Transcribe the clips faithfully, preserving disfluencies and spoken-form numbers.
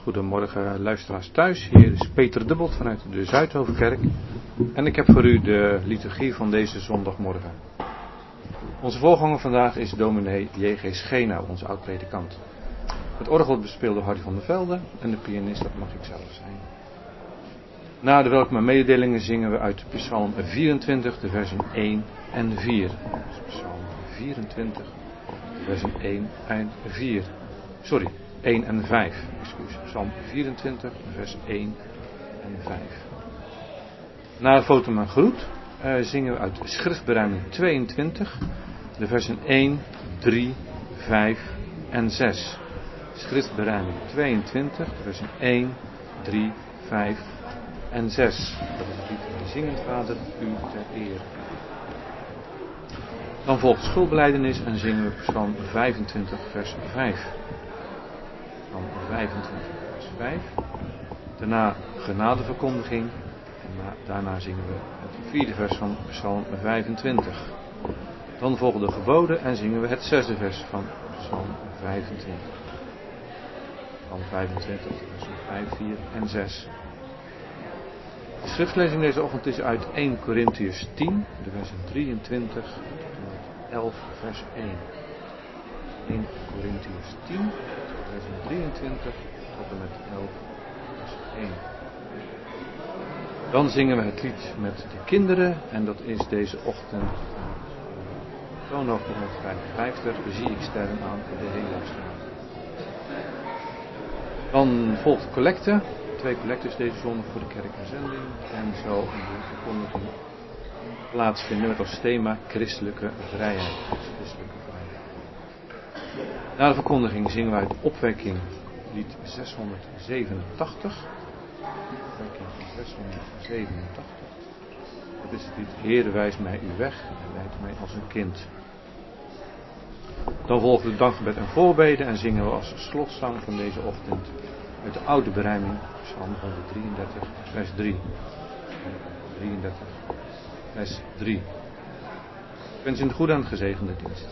Goedemorgen luisteraars thuis, hier is Peter Dubbelt vanuit de Zuidhovenkerk en ik heb voor u de liturgie van deze zondagmorgen. Onze voorganger vandaag is dominee J G Schena, onze oud-predikant. Het orgel wordt bespeeld door Harry van der Velde en de pianist, dat mag ik zelf zijn. Na de welkome mededelingen zingen we uit Psalm vierentwintig, de versen één en vier. Dus Psalm vierentwintig, de versen één en vier. Sorry. één en vijf, excuus. Psalm vierentwintig, vers één en vijf. Na de foto en groet uh, zingen we uit schriftberuiming tweeëntwintig, de versen één, drie, vijf en zes. Schriftberuiming tweeëntwintig, de versen één, drie, vijf en zes. Dat is het lied Zingend Vader, u ter eer. Dan volgt schuldbelijdenis en zingen we Psalm vijfentwintig, vers vijf. Psalm vijfentwintig, vers vijf. Daarna genadeverkondiging. En daarna zingen we het vierde vers van Psalm vijfentwintig. Dan volgen de geboden en zingen we het zesde vers van Psalm vijfentwintig. Psalm vijfentwintig, versen vijf, vier en zes. De schriftlezing deze ochtend is uit eerste Korintiërs tien, de versen drieëntwintig tot elf, vers één. eerste Korintiërs tien, versen drieëntwintig tot en met elf, vers één. Dan zingen we het lied met de kinderen en dat is deze ochtend toonhoogte honderdvijfenvijftig, zie ik sterren aan de Hemelstraat. Dan volgt collecte, twee collectes deze zondag voor de kerk en zending en zo een verkondiging plaatsvinden met als thema christelijke vrijheid. Christelijke vrijheid. Na de verkondiging zingen wij de opwekking, lied zeshonderdzevenentachtig. Opwekking zeshonderdzevenentachtig. Dat is het lied Heere, wijs mij uw weg en leid mij als een kind. Dan volgt het dankgebed en voorbeden en zingen we als slotzang van deze ochtend uit de oude berijming, Psalm honderddrieëndertig, vers drie. drieëndertig, vers drie. Ik wens u een goede en gezegende dienst.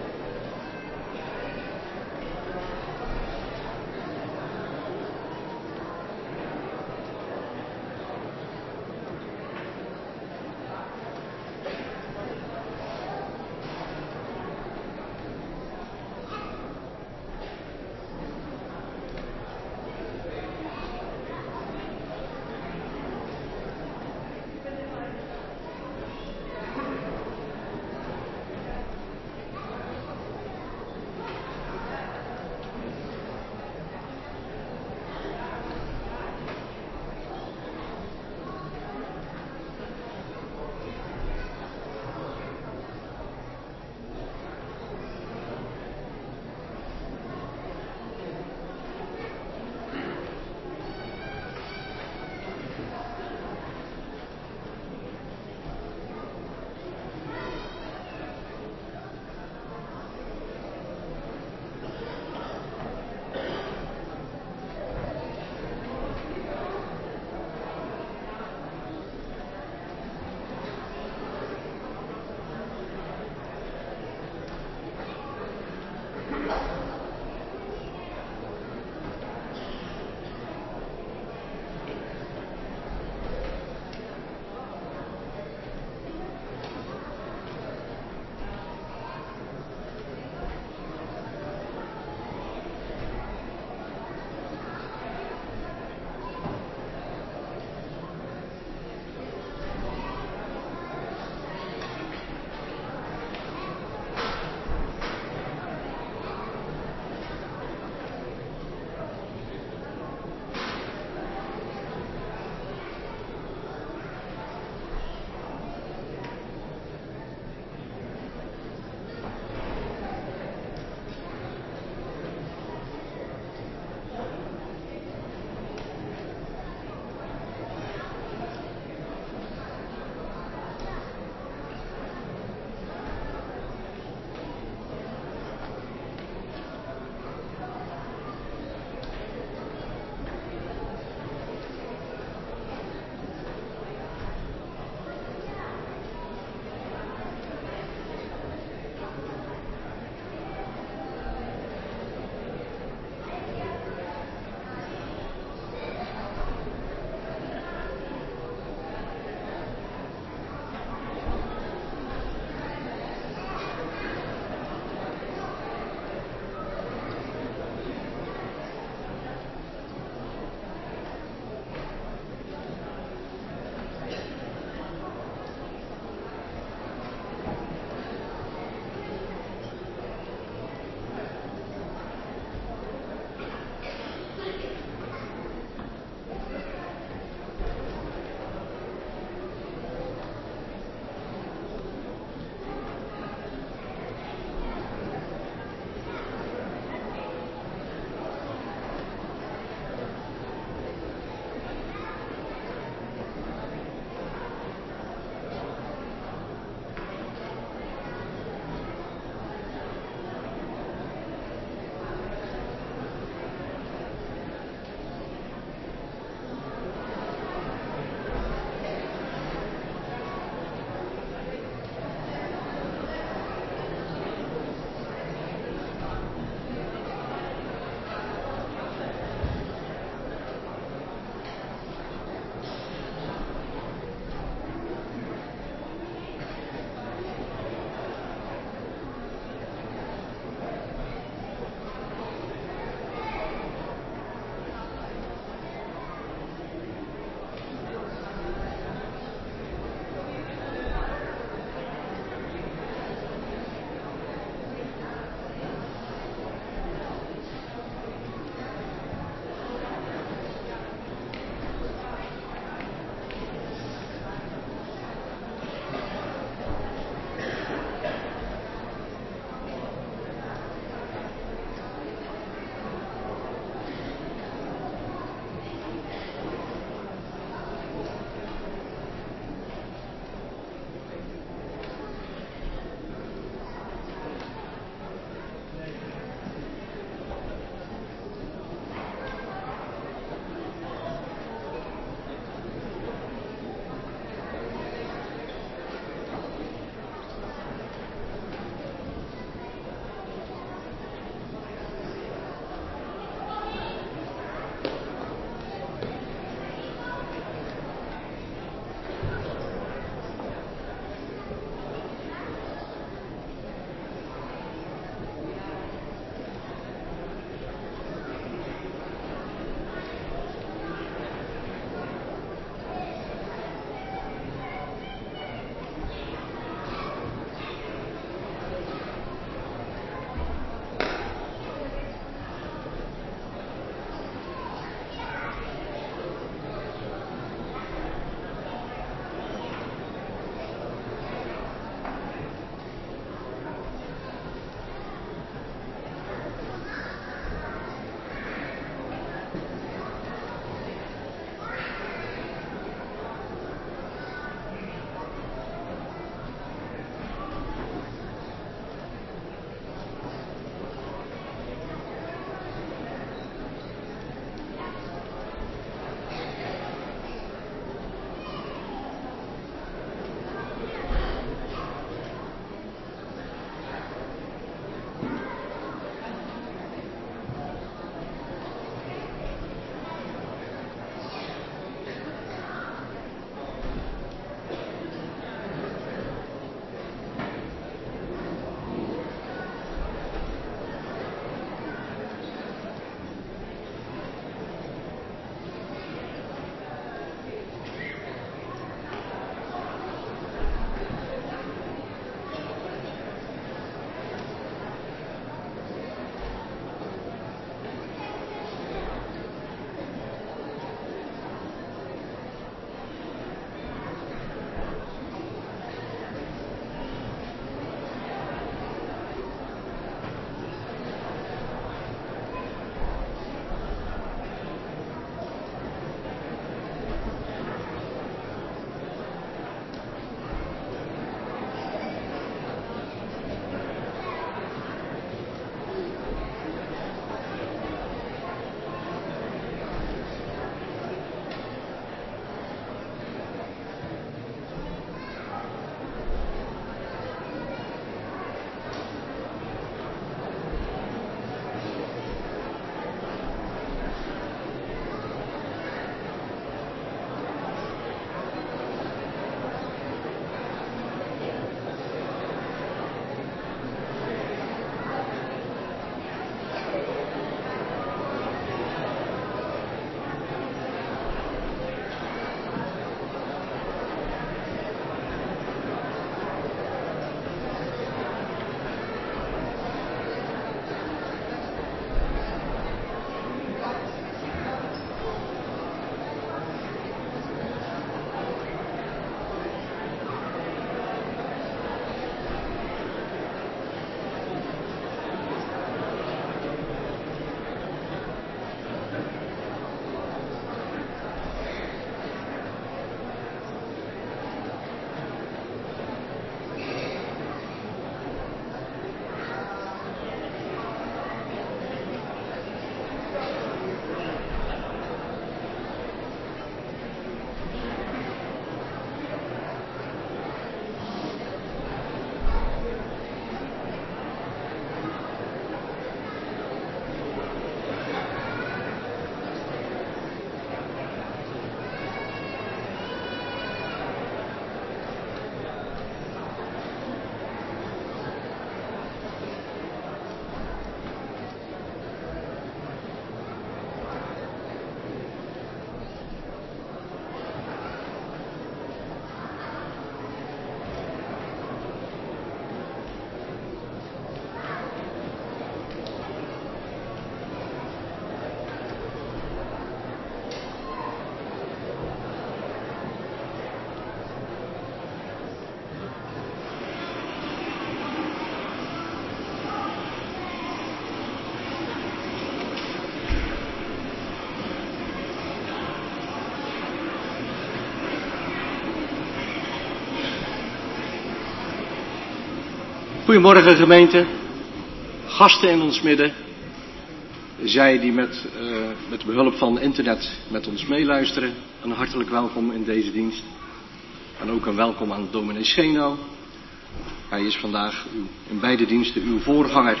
Goedemorgen gemeente, gasten in ons midden, zij die met, uh, met behulp van internet met ons meeluisteren, een hartelijk welkom in deze dienst. En ook een welkom aan dominee Scheno. Hij is vandaag uw, in beide diensten uw voorganger.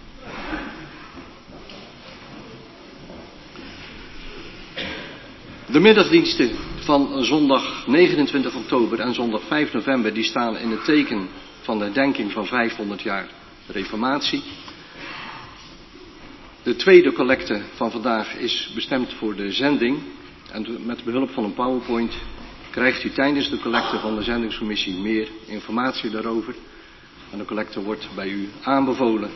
De middagdiensten van zondag negenentwintig oktober en zondag vijf november die staan in het teken van de herdenking van vijfhonderd jaar Reformatie. De tweede collecte van vandaag is bestemd voor de zending. En met behulp van een PowerPoint krijgt u tijdens de collecte van de zendingscommissie meer informatie daarover. En de collecte wordt bij u aanbevolen.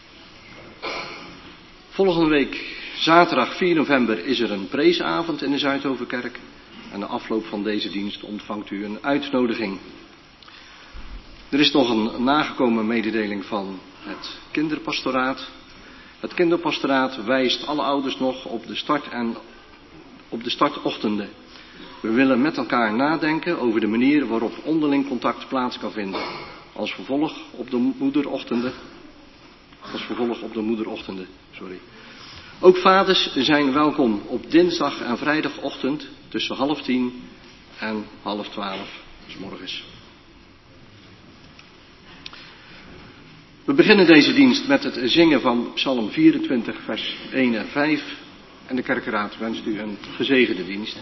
Volgende week, zaterdag vier november, is er een preesavond in de Zuidhovenkerk. En na afloop van deze dienst ontvangt u een uitnodiging. Er is nog een nagekomen mededeling van het kinderpastoraat. Het kinderpastoraat wijst alle ouders nog op de start en op de startochtenden. We willen met elkaar nadenken over de manier waarop onderling contact plaats kan vinden. Als vervolg op de moederochtenden. Als vervolg op de moederochtenden, sorry. Ook vaders zijn welkom op dinsdag en vrijdagochtend tussen half tien en half twaalf, dus morgens. We beginnen deze dienst met het zingen van Psalm vierentwintig, vers één en vijf. En de kerkenraad wenst u een gezegende dienst.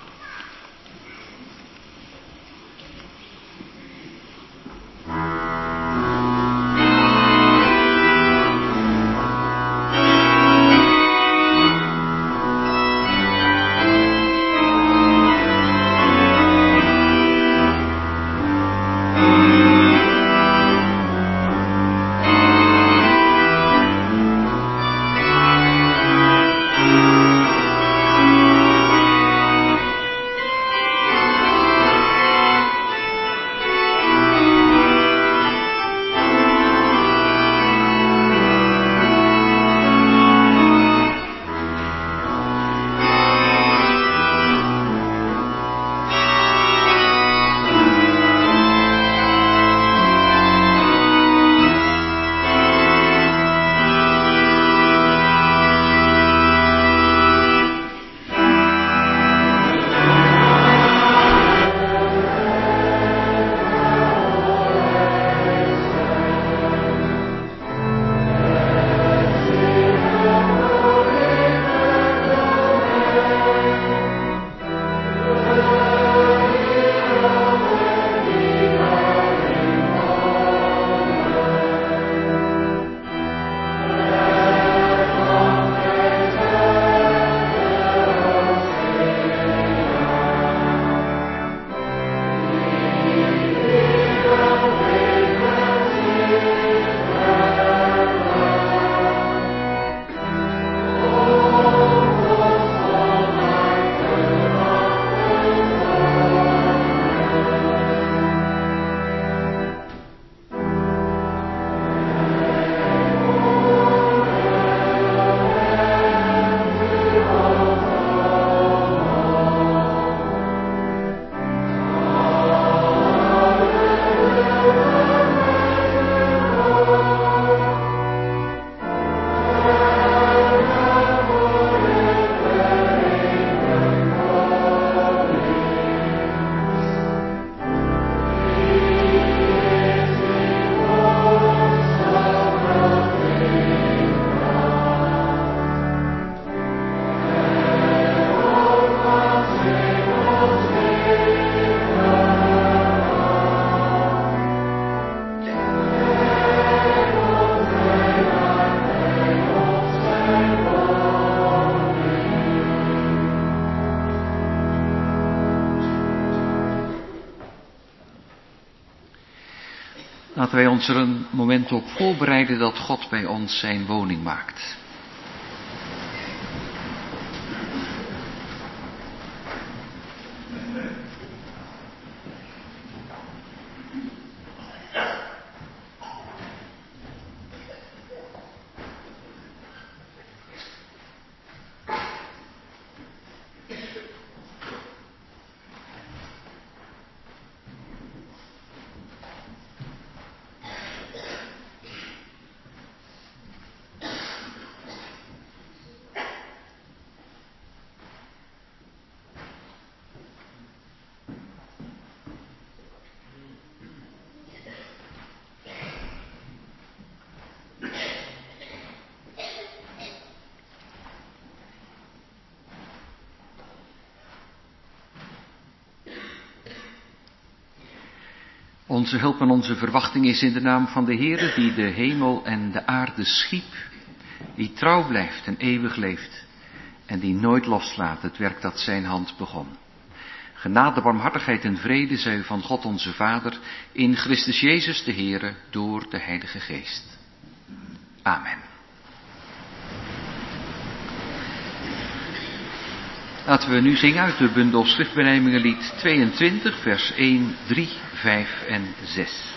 Laten wij ons er een moment op voorbereiden dat God bij ons zijn woning maakt. Onze hulp en onze verwachting is in de naam van de Heere, die de hemel en de aarde schiep, die trouw blijft en eeuwig leeft en die nooit loslaat het werk dat zijn hand begon. Genade, barmhartigheid en vrede zij u van God onze Vader in Christus Jezus de Heere door de Heilige Geest. Amen. Laten we nu zingen uit de bundel Schriftbelijdeningenlied tweeëntwintig, vers één, drie, vijf en zes.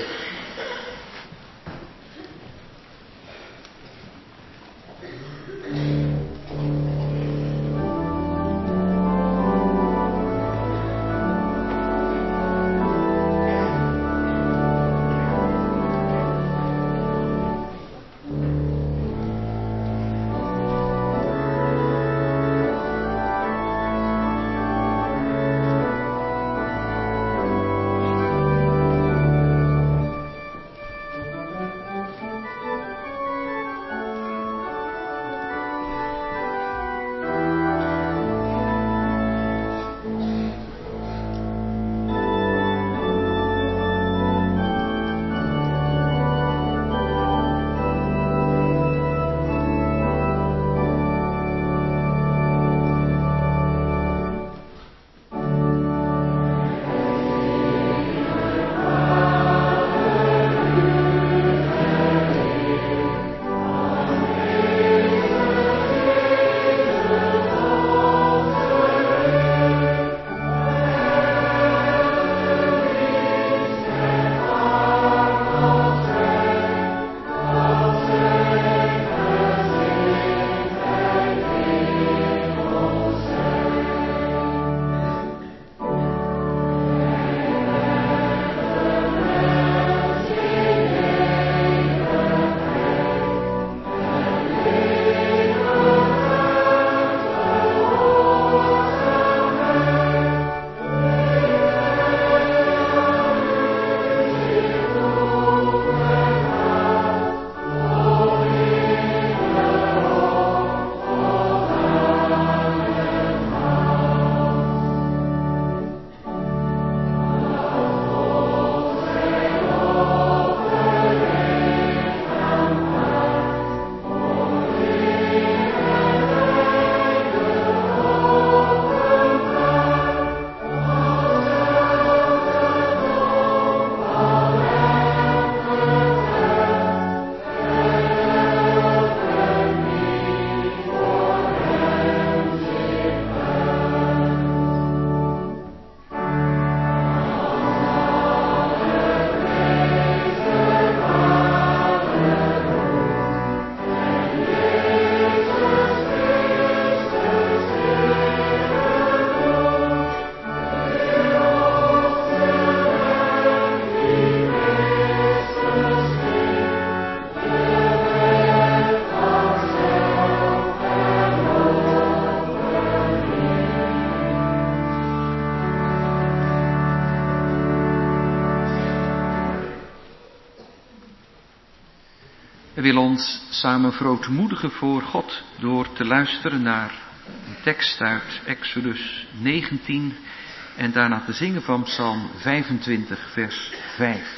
We willen ons samen verootmoedigen voor God door te luisteren naar een tekst uit Exodus negentien en daarna te zingen van Psalm vijfentwintig vers vijf.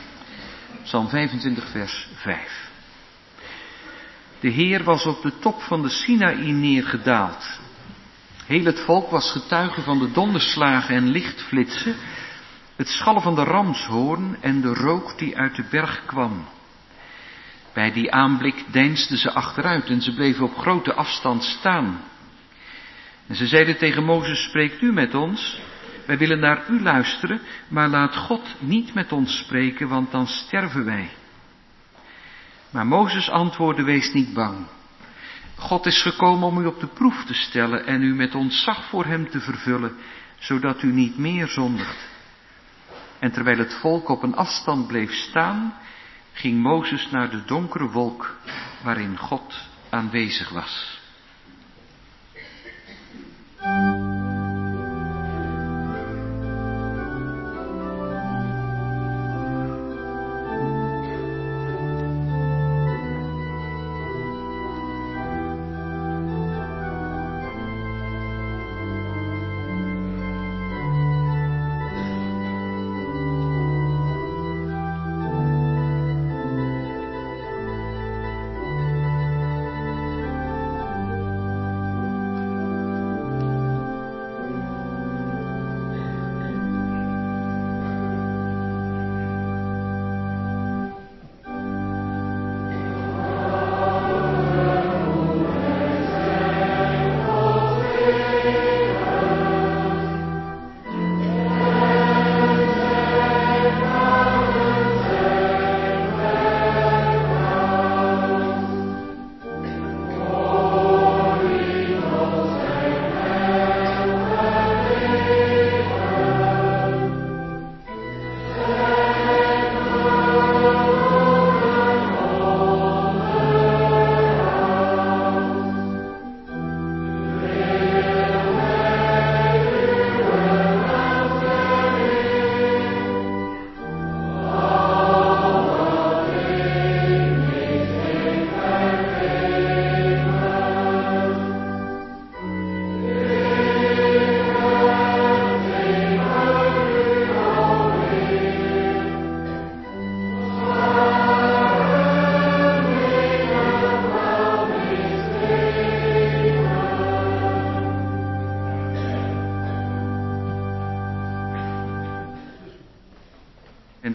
Psalm vijfentwintig vers vijf. De Heer was op de top van de Sinaï neergedaald. Heel het volk was getuige van de donderslagen en lichtflitsen, het schallen van de ramshoorn en de rook die uit de berg kwam. Bij die aanblik deinsden ze achteruit en ze bleven op grote afstand staan. En ze zeiden tegen Mozes, spreekt u met ons? Wij willen naar u luisteren, maar laat God niet met ons spreken, want dan sterven wij. Maar Mozes antwoordde, wees niet bang. God is gekomen om u op de proef te stellen en u met ontzag voor hem te vervullen, zodat u niet meer zondigt. En terwijl het volk op een afstand bleef staan, ging Mozes naar de donkere wolk waarin God aanwezig was.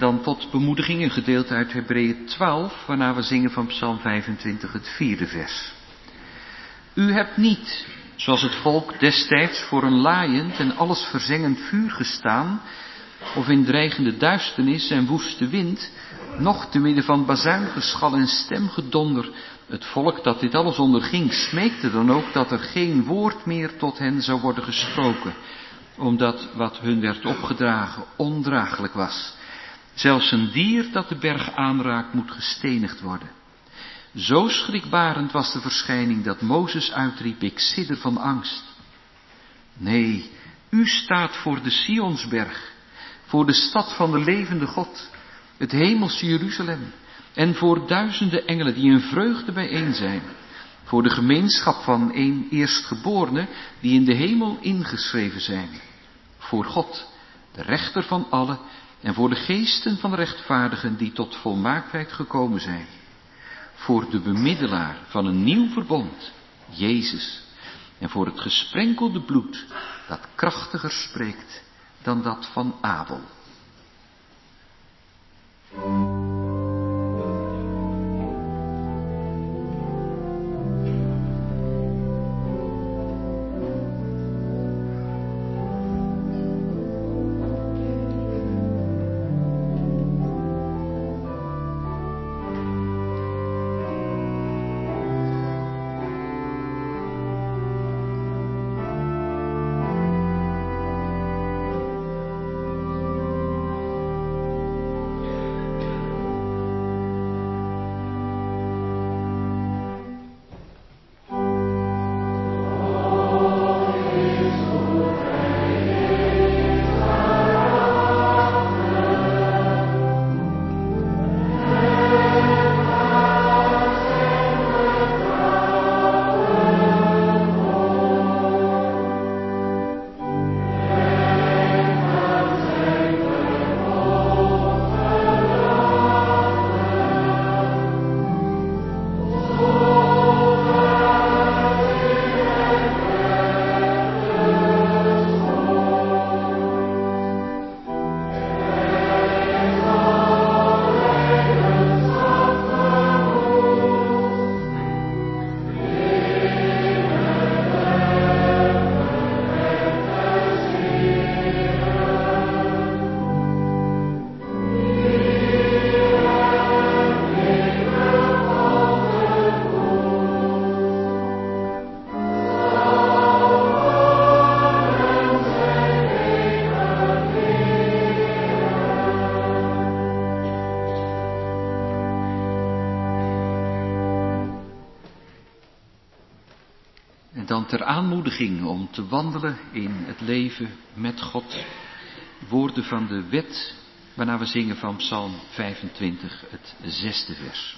dan tot bemoediging een gedeelte uit Hebreeën twaalf, waarna we zingen van Psalm vijfentwintig, het vierde vers. U hebt niet, zoals het volk destijds, voor een laaiend en alles verzengend vuur gestaan, of in dreigende duisternis en woeste wind, noch te midden van bazuingeschal en stemgedonder. Het volk dat dit alles onderging, smeekte dan ook dat er geen woord meer tot hen zou worden gesproken, omdat wat hun werd opgedragen ondraaglijk was. Zelfs een dier dat de berg aanraakt moet gestenigd worden. Zo schrikbarend was de verschijning dat Mozes uitriep, ik sidder van angst. Nee, u staat voor de Sionsberg, voor de stad van de levende God, het hemelse Jeruzalem, en voor duizenden engelen die in vreugde bijeen zijn, voor de gemeenschap van één eerstgeborene die in de hemel ingeschreven zijn, voor God, de rechter van allen, en voor de geesten van de rechtvaardigen die tot volmaaktheid gekomen zijn, voor de bemiddelaar van een nieuw verbond, Jezus, en voor het gesprenkelde bloed dat krachtiger spreekt dan dat van Abel. Dan ter aanmoediging om te wandelen in het leven met God, woorden van de wet, waarna we zingen van Psalm vijfentwintig, het zesde vers.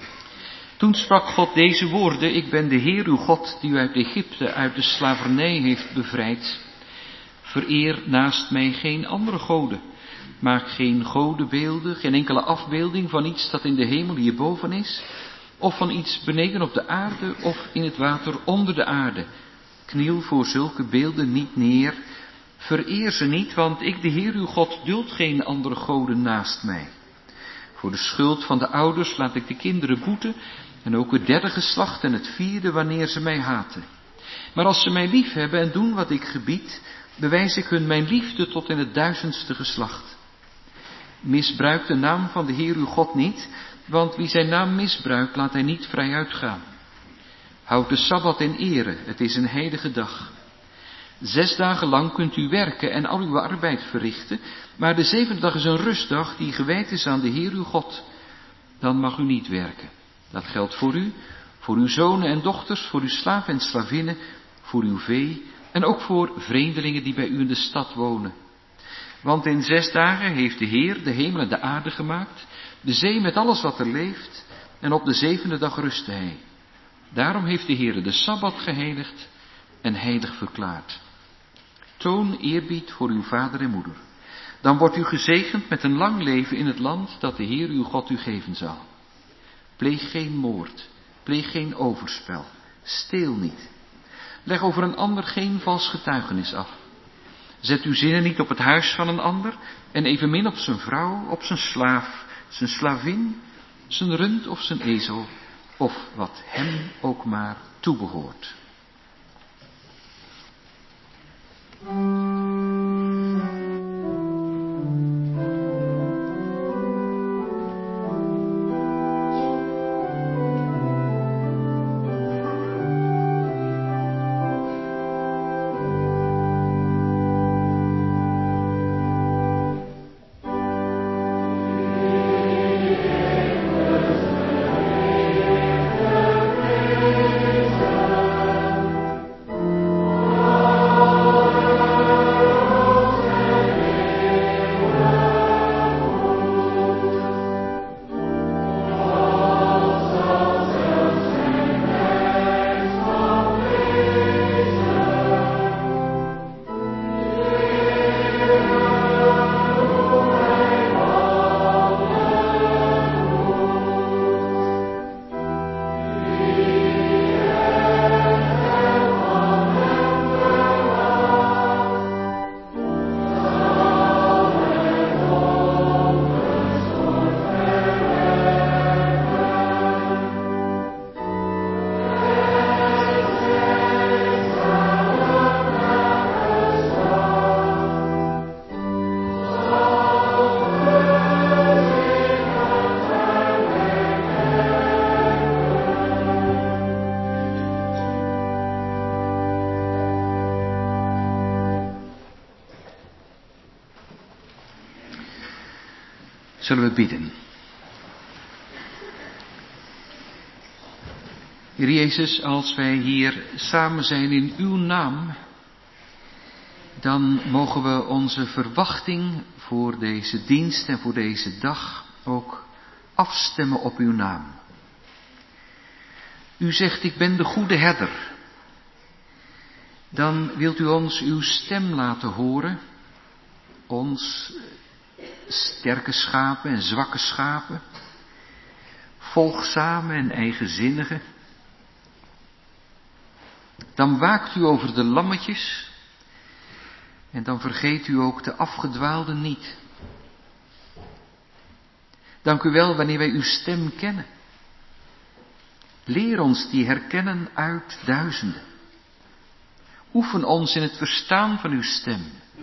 Toen sprak God deze woorden, ik ben de Heer uw God, die u uit Egypte, uit de slavernij heeft bevrijd. Vereer naast mij geen andere goden, maak geen godenbeelden, geen enkele afbeelding van iets dat in de hemel hierboven is, of van iets beneden op de aarde of in het water onder de aarde. Kniel voor zulke beelden niet neer, vereer ze niet, want ik, de Heer uw God, duld geen andere goden naast mij. Voor de schuld van de ouders laat ik de kinderen boeten, en ook het derde geslacht en het vierde wanneer ze mij haten. Maar als ze mij lief hebben en doen wat ik gebied, bewijs ik hun mijn liefde tot in het duizendste geslacht. Misbruik de naam van de Heer uw God niet, want wie zijn naam misbruikt, laat hij niet vrij uitgaan. Houd de Sabbat in ere, het is een heilige dag. Zes dagen lang kunt u werken en al uw arbeid verrichten, maar de zevende dag is een rustdag die gewijd is aan de Heer uw God. Dan mag u niet werken. Dat geldt voor u, voor uw zonen en dochters, voor uw slaven en slavinnen, voor uw vee en ook voor vreemdelingen die bij u in de stad wonen. Want in zes dagen heeft de Heer de hemel en de aarde gemaakt, de zee met alles wat er leeft, en op de zevende dag rustte hij. Daarom heeft de Heer de Sabbat geheiligd en heilig verklaard. Toon eerbied voor uw vader en moeder. Dan wordt u gezegend met een lang leven in het land dat de Heer uw God u geven zal. Pleeg geen moord, pleeg geen overspel, steel niet. Leg over een ander geen vals getuigenis af. Zet uw zinnen niet op het huis van een ander en evenmin op zijn vrouw, op zijn slaaf, zijn slavin, zijn rund of zijn ezel, of wat hem ook maar toebehoort. Zullen we bidden. Heer Jezus, als wij hier samen zijn in uw naam, dan mogen we onze verwachting voor deze dienst en voor deze dag ook afstemmen op uw naam. U zegt, ik ben de goede herder. Dan wilt u ons uw stem laten horen, ons sterke schapen en zwakke schapen, volgzame en eigenzinnige. Dan waakt u over de lammetjes en dan vergeet u ook de afgedwaalden niet. Dank u wel wanneer wij uw stem kennen. Leer ons die herkennen uit duizenden. Oefen ons in het verstaan van uw stem.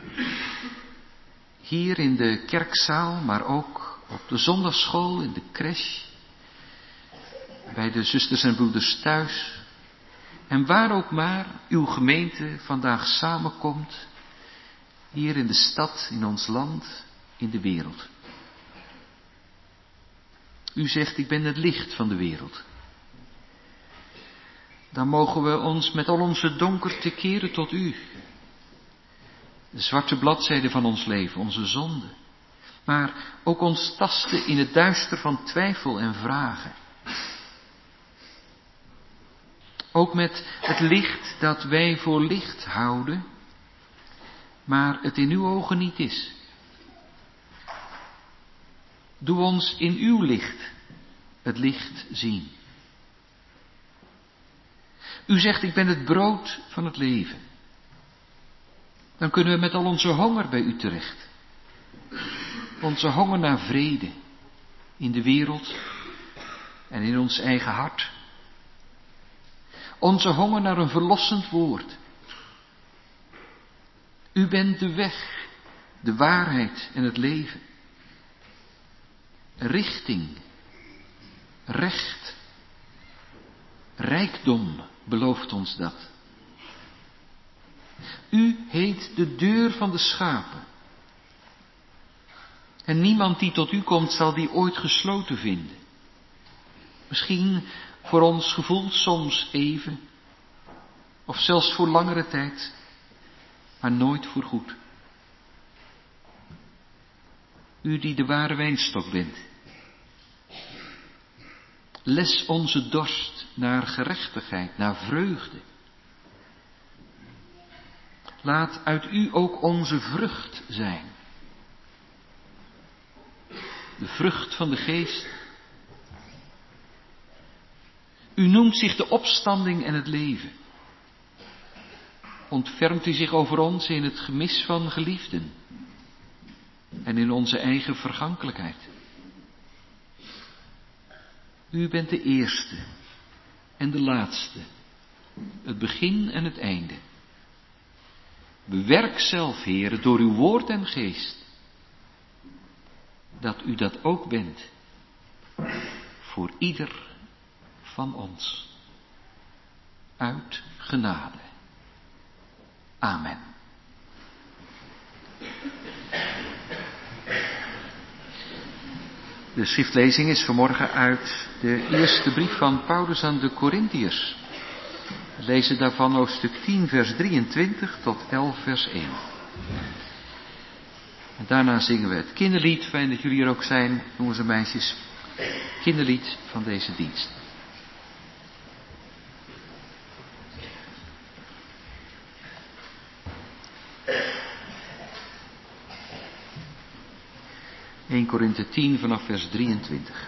Hier in de kerkzaal, maar ook op de zondagschool, in de crèche, bij de zusters en broeders thuis. En waar ook maar uw gemeente vandaag samenkomt, hier in de stad, in ons land, in de wereld. U zegt, ik ben het licht van de wereld. Dan mogen we ons met al onze donkerte keren tot u. De zwarte bladzijde van ons leven, onze zonde. Maar ook ons tasten in het duister van twijfel en vragen. Ook met het licht dat wij voor licht houden, maar het in uw ogen niet is. Doe ons in uw licht het licht zien. U zegt, ik ben het brood van het leven. Dan kunnen we met al onze honger bij u terecht. Onze honger naar vrede in de wereld en in ons eigen hart. Onze honger naar een verlossend woord. U bent de weg, de waarheid en het leven. Richting, recht, rijkdom belooft ons dat. U heet de deur van de schapen. En niemand die tot u komt zal die ooit gesloten vinden. Misschien voor ons gevoel soms even, of zelfs voor langere tijd, maar nooit voor goed. U die de ware wijnstok bent. Les onze dorst naar gerechtigheid, naar vreugde. Laat uit u ook onze vrucht zijn. De vrucht van de geest. U noemt zich de opstanding en het leven. ontfermt u zich over ons in het gemis van geliefden en in onze eigen vergankelijkheid. U bent de eerste en de laatste, het begin en het einde. Bewerk zelf, Heere, door uw woord en geest, dat u dat ook bent voor ieder van ons. Uit genade. Amen. De schriftlezing is vanmorgen uit de eerste brief van Paulus aan de Korintiërs. We lezen daarvan hoofdstuk tien vers drieëntwintig tot elf vers één. En daarna zingen we het kinderlied, fijn dat jullie er ook zijn, jongens en meisjes. Kinderlied van deze dienst. eerste Korinthe tien vanaf vers drieëntwintig.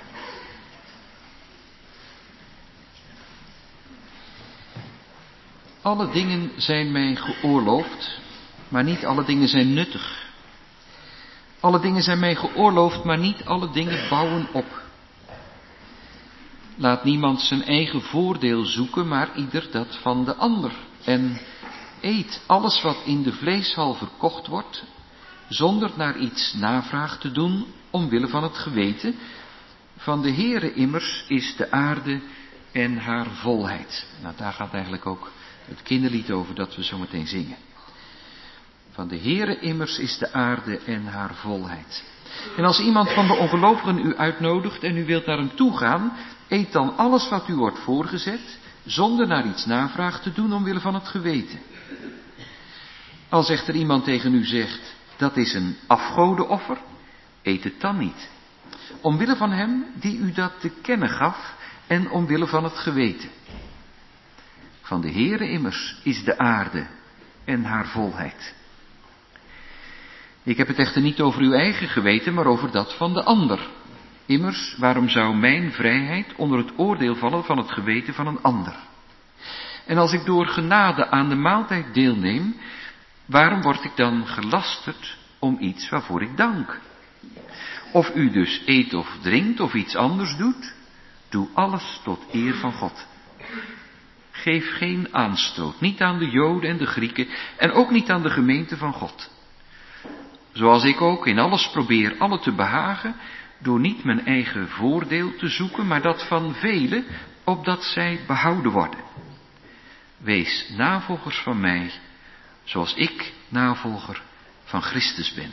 Alle dingen zijn mij geoorloofd, maar niet alle dingen zijn nuttig. Alle dingen zijn mij geoorloofd, maar niet alle dingen bouwen op. Laat niemand zijn eigen voordeel zoeken, maar ieder dat van de ander. En eet alles wat in de vleeshal verkocht wordt, zonder naar iets navraag te doen, omwille van het geweten. Van de Heere immers is de aarde en haar volheid. Nou, daar gaat eigenlijk ook het kinderlied over dat we zo meteen zingen. Van de Heere immers is de aarde en haar volheid. En als iemand van de ongelovigen u uitnodigt en u wilt naar hem toe gaan, eet dan alles wat u wordt voorgezet, zonder naar iets navraag te doen omwille van het geweten. Als echter iemand tegen u zegt, dat is een afgodenoffer, eet het dan niet. Omwille van hem die u dat te kennen gaf en omwille van het geweten. Van de Heere immers is de aarde en haar volheid. Ik heb het echter niet over uw eigen geweten, maar over dat van de ander. Immers, waarom zou mijn vrijheid onder het oordeel vallen van het geweten van een ander? En als ik door genade aan de maaltijd deelneem, waarom word ik dan gelasterd om iets waarvoor ik dank? Of u dus eet of drinkt of iets anders doet, doe alles tot eer van God. Geef geen aanstoot, niet aan de Joden en de Grieken en ook niet aan de gemeente van God. Zoals ik ook in alles probeer alle te behagen, door niet mijn eigen voordeel te zoeken, maar dat van velen, opdat zij behouden worden. Wees navolgers van mij, zoals ik navolger van Christus ben.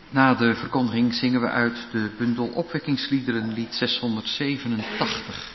Na de verkondiging zingen we uit de bundel opwekkingsliederen, lied zeshonderdzevenentachtig.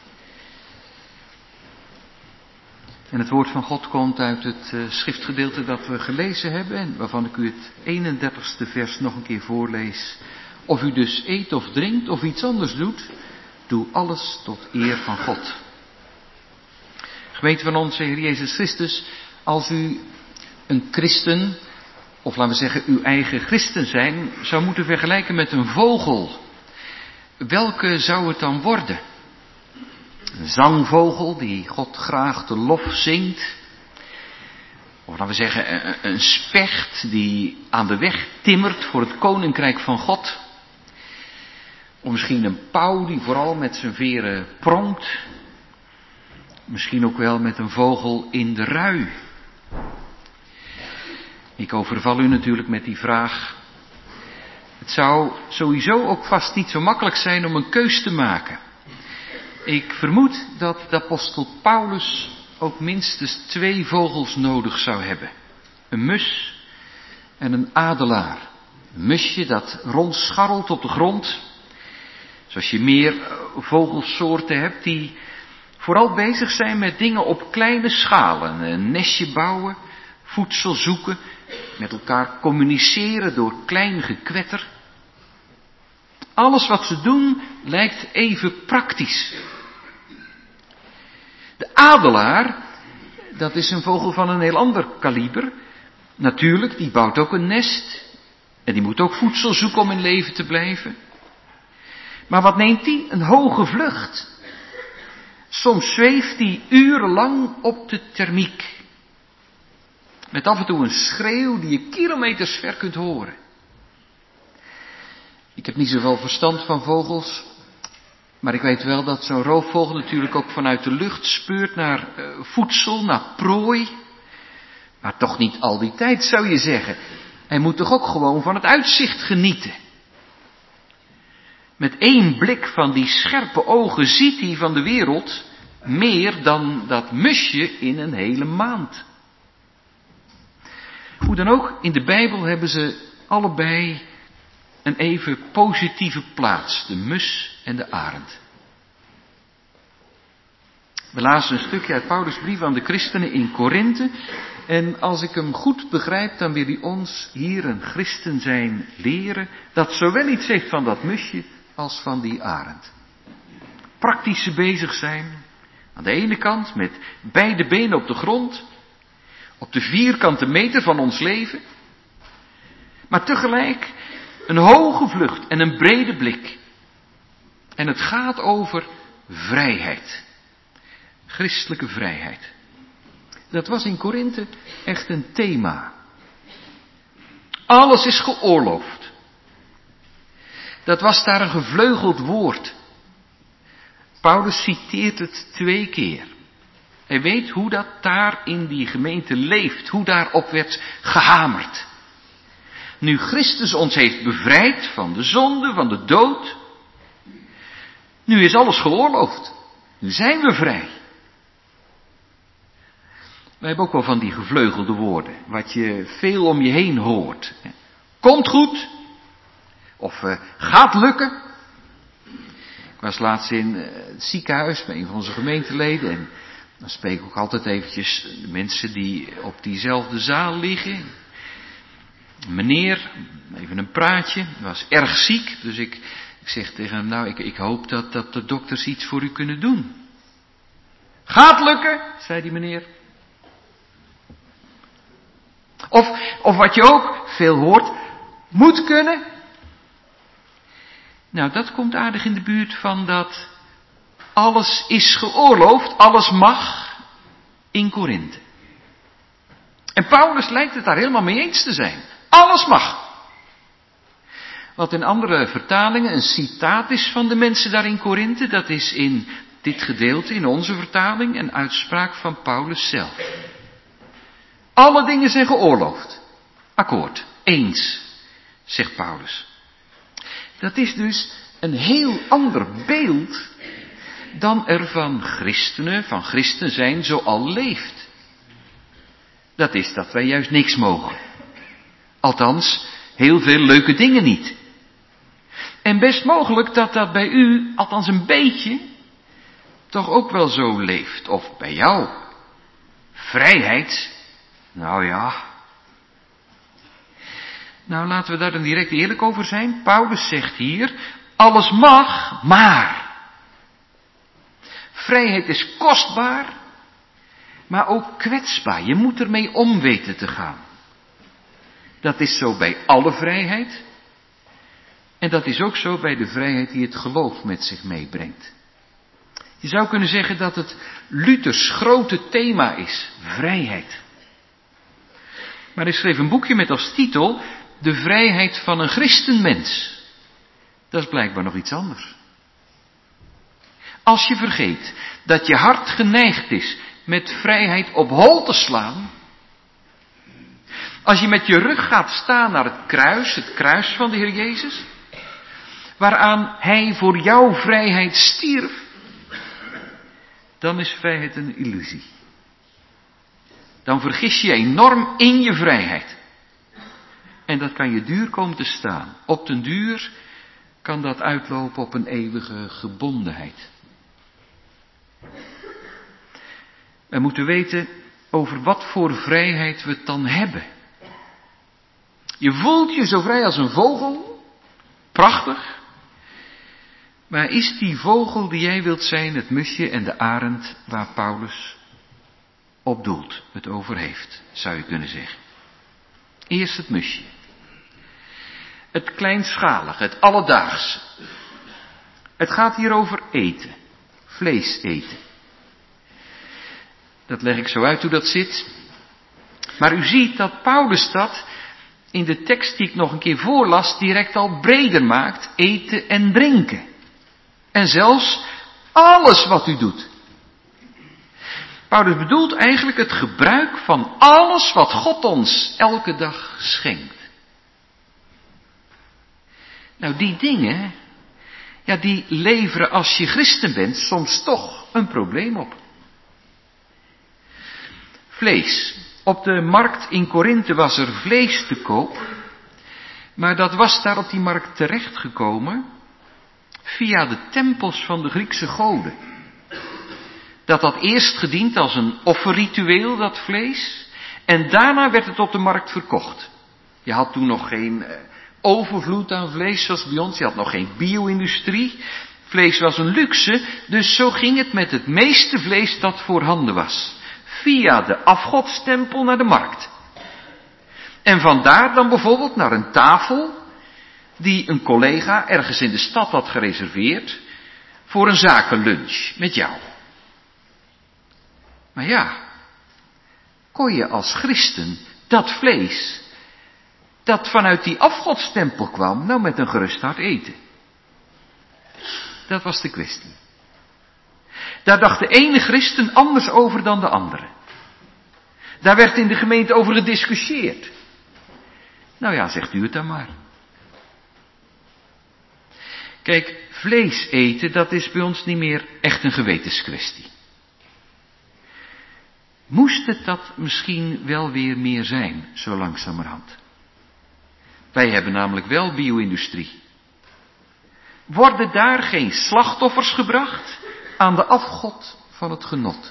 En het woord van God komt uit het uh, schriftgedeelte dat we gelezen hebben en waarvan ik u het eenendertigste vers nog een keer voorlees. Of u dus eet of drinkt of iets anders doet, doe alles tot eer van God. Gemeente van onze Heer Jezus Christus, als u een christen, of laten we zeggen uw eigen christen zijn, zou moeten vergelijken met een vogel, welke zou het dan worden? Een zangvogel die God graag de lof zingt. Of laten we zeggen een specht die aan de weg timmert voor het koninkrijk van God. Of misschien een pauw die vooral met zijn veren pronkt. Misschien ook wel met een vogel in de rui. Ik overval u natuurlijk met die vraag. Het zou sowieso ook vast niet zo makkelijk zijn om een keus te maken. Ik vermoed dat de apostel Paulus ook minstens twee vogels nodig zou hebben. Een mus en een adelaar. Een musje dat rondscharrelt op de grond. Zoals je meer vogelsoorten hebt die vooral bezig zijn met dingen op kleine schalen. Een nestje bouwen, voedsel zoeken, met elkaar communiceren door klein gekwetter. Alles wat ze doen lijkt even praktisch. De adelaar, dat is een vogel van een heel ander kaliber. Natuurlijk, die bouwt ook een nest. En die moet ook voedsel zoeken om in leven te blijven. Maar wat neemt die? Een hoge vlucht. Soms zweeft die urenlang op de termiek. Met af en toe een schreeuw die je kilometers ver kunt horen. Ik heb niet zoveel verstand van vogels. Maar ik weet wel dat zo'n roofvogel natuurlijk ook vanuit de lucht speurt naar uh, voedsel, naar prooi. Maar toch niet al die tijd zou je zeggen. Hij moet toch ook gewoon van het uitzicht genieten. Met één blik van die scherpe ogen ziet hij van de wereld meer dan dat musje in een hele maand. Hoe dan ook, in de Bijbel hebben ze allebei een even positieve plaats, de mus en de arend. We lazen een stukje uit Paulus' brief aan de christenen in Korinthe. En als ik hem goed begrijp, dan wil hij ons hier een christen zijn leren dat zowel iets heeft van dat musje als van die arend. Praktische bezig zijn, aan de ene kant met beide benen op de grond, op de vierkante meter van ons leven, maar tegelijk een hoge vlucht en een brede blik. En het gaat over vrijheid. Christelijke vrijheid. Dat was in Korinthe echt een thema. Alles is geoorloofd. Dat was daar een gevleugeld woord. Paulus citeert het twee keer. Hij weet hoe dat daar in die gemeente leeft, hoe daarop werd gehamerd. Nu Christus ons heeft bevrijd van de zonde, van de dood. Nu is alles geoorloofd. Nu zijn we vrij. We hebben ook wel van die gevleugelde woorden, wat je veel om je heen hoort. Komt goed. Of uh, gaat lukken. Ik was laatst in uh, het ziekenhuis bij een van onze gemeenteleden en dan spreek ik ook altijd eventjes de mensen die op diezelfde zaal liggen. Meneer, even een praatje, was erg ziek, dus ik, ik zeg tegen hem, nou ik, ik hoop dat, dat de dokters iets voor u kunnen doen. Gaat lukken, zei die meneer. Of, of wat je ook veel hoort, moet kunnen. Nou, dat komt aardig in de buurt van dat alles is geoorloofd, alles mag in Korinthe. En Paulus lijkt het daar helemaal mee eens te zijn. Alles mag. Wat in andere vertalingen een citaat is van de mensen daar in Korinthe, dat is in dit gedeelte, in onze vertaling, een uitspraak van Paulus zelf. Alle dingen zijn geoorloofd. Akkoord. Eens, zegt Paulus. Dat is dus een heel ander beeld dan er van christenen, van christen zijn zoal leeft. Dat is dat wij juist niks mogen. Althans, heel veel leuke dingen niet. En best mogelijk dat dat bij u, althans een beetje, toch ook wel zo leeft. Of bij jou. Vrijheid, nou ja. Nou, laten we daar dan direct eerlijk over zijn. Paulus zegt hier, alles mag, maar. Vrijheid is kostbaar, maar ook kwetsbaar. Je moet ermee om weten te gaan. Dat is zo bij alle vrijheid. En dat is ook zo bij de vrijheid die het geloof met zich meebrengt. Je zou kunnen zeggen dat het Luthers grote thema is, vrijheid. Maar hij schreef een boekje met als titel, De vrijheid van een christenmens. Dat is blijkbaar nog iets anders. Als je vergeet dat je hart geneigd is met vrijheid op hol te slaan. Als je met je rug gaat staan naar het kruis, het kruis van de Heer Jezus. Waaraan Hij voor jouw vrijheid stierf. Dan is vrijheid een illusie. Dan vergis je enorm in je vrijheid. En dat kan je duur komen te staan. Op den duur kan dat uitlopen op een eeuwige gebondenheid. We moeten weten over wat voor vrijheid we het dan hebben. Je voelt je zo vrij als een vogel. Prachtig. Maar is die vogel die jij wilt zijn het musje en de arend waar Paulus op doelt, het over heeft, zou je kunnen zeggen. Eerst het musje. Het kleinschalige, het alledaagse. Het gaat hier over eten. Vlees eten. Dat leg ik zo uit hoe dat zit. Maar u ziet dat Paulus dat in de tekst die ik nog een keer voorlas direct al breder maakt. Eten en drinken. En zelfs alles wat u doet. Paulus bedoelt eigenlijk het gebruik van alles wat God ons elke dag schenkt. Nou, die dingen, ja, die leveren als je christen bent soms toch een probleem op. Vlees. Op de markt in Korinthe was er vlees te koop, maar dat was daar op die markt terechtgekomen via de tempels van de Griekse goden. Dat had eerst gediend als een offerritueel, dat vlees, en daarna werd het op de markt verkocht. Je had toen nog geen uh, overvloed aan vlees zoals bij ons, je had nog geen bio-industrie. Vlees was een luxe, dus zo ging het met het meeste vlees dat voorhanden was. Via de afgodstempel naar de markt. En vandaar dan bijvoorbeeld naar een tafel die een collega ergens in de stad had gereserveerd voor een zakenlunch met jou. Maar ja, kon je als christen dat vlees dat vanuit die afgodstempel kwam nou met een gerust hart eten? Dat was de kwestie. Daar dacht de ene christen anders over dan de andere. Daar werd in de gemeente over gediscussieerd. Nou ja, zegt u het dan maar. Kijk, vlees eten, dat is bij ons niet meer echt een gewetenskwestie. Moest het dat misschien wel weer meer zijn, zo langzamerhand? Wij hebben namelijk wel bio-industrie. Worden daar geen slachtoffers gebracht aan de afgod van het genot?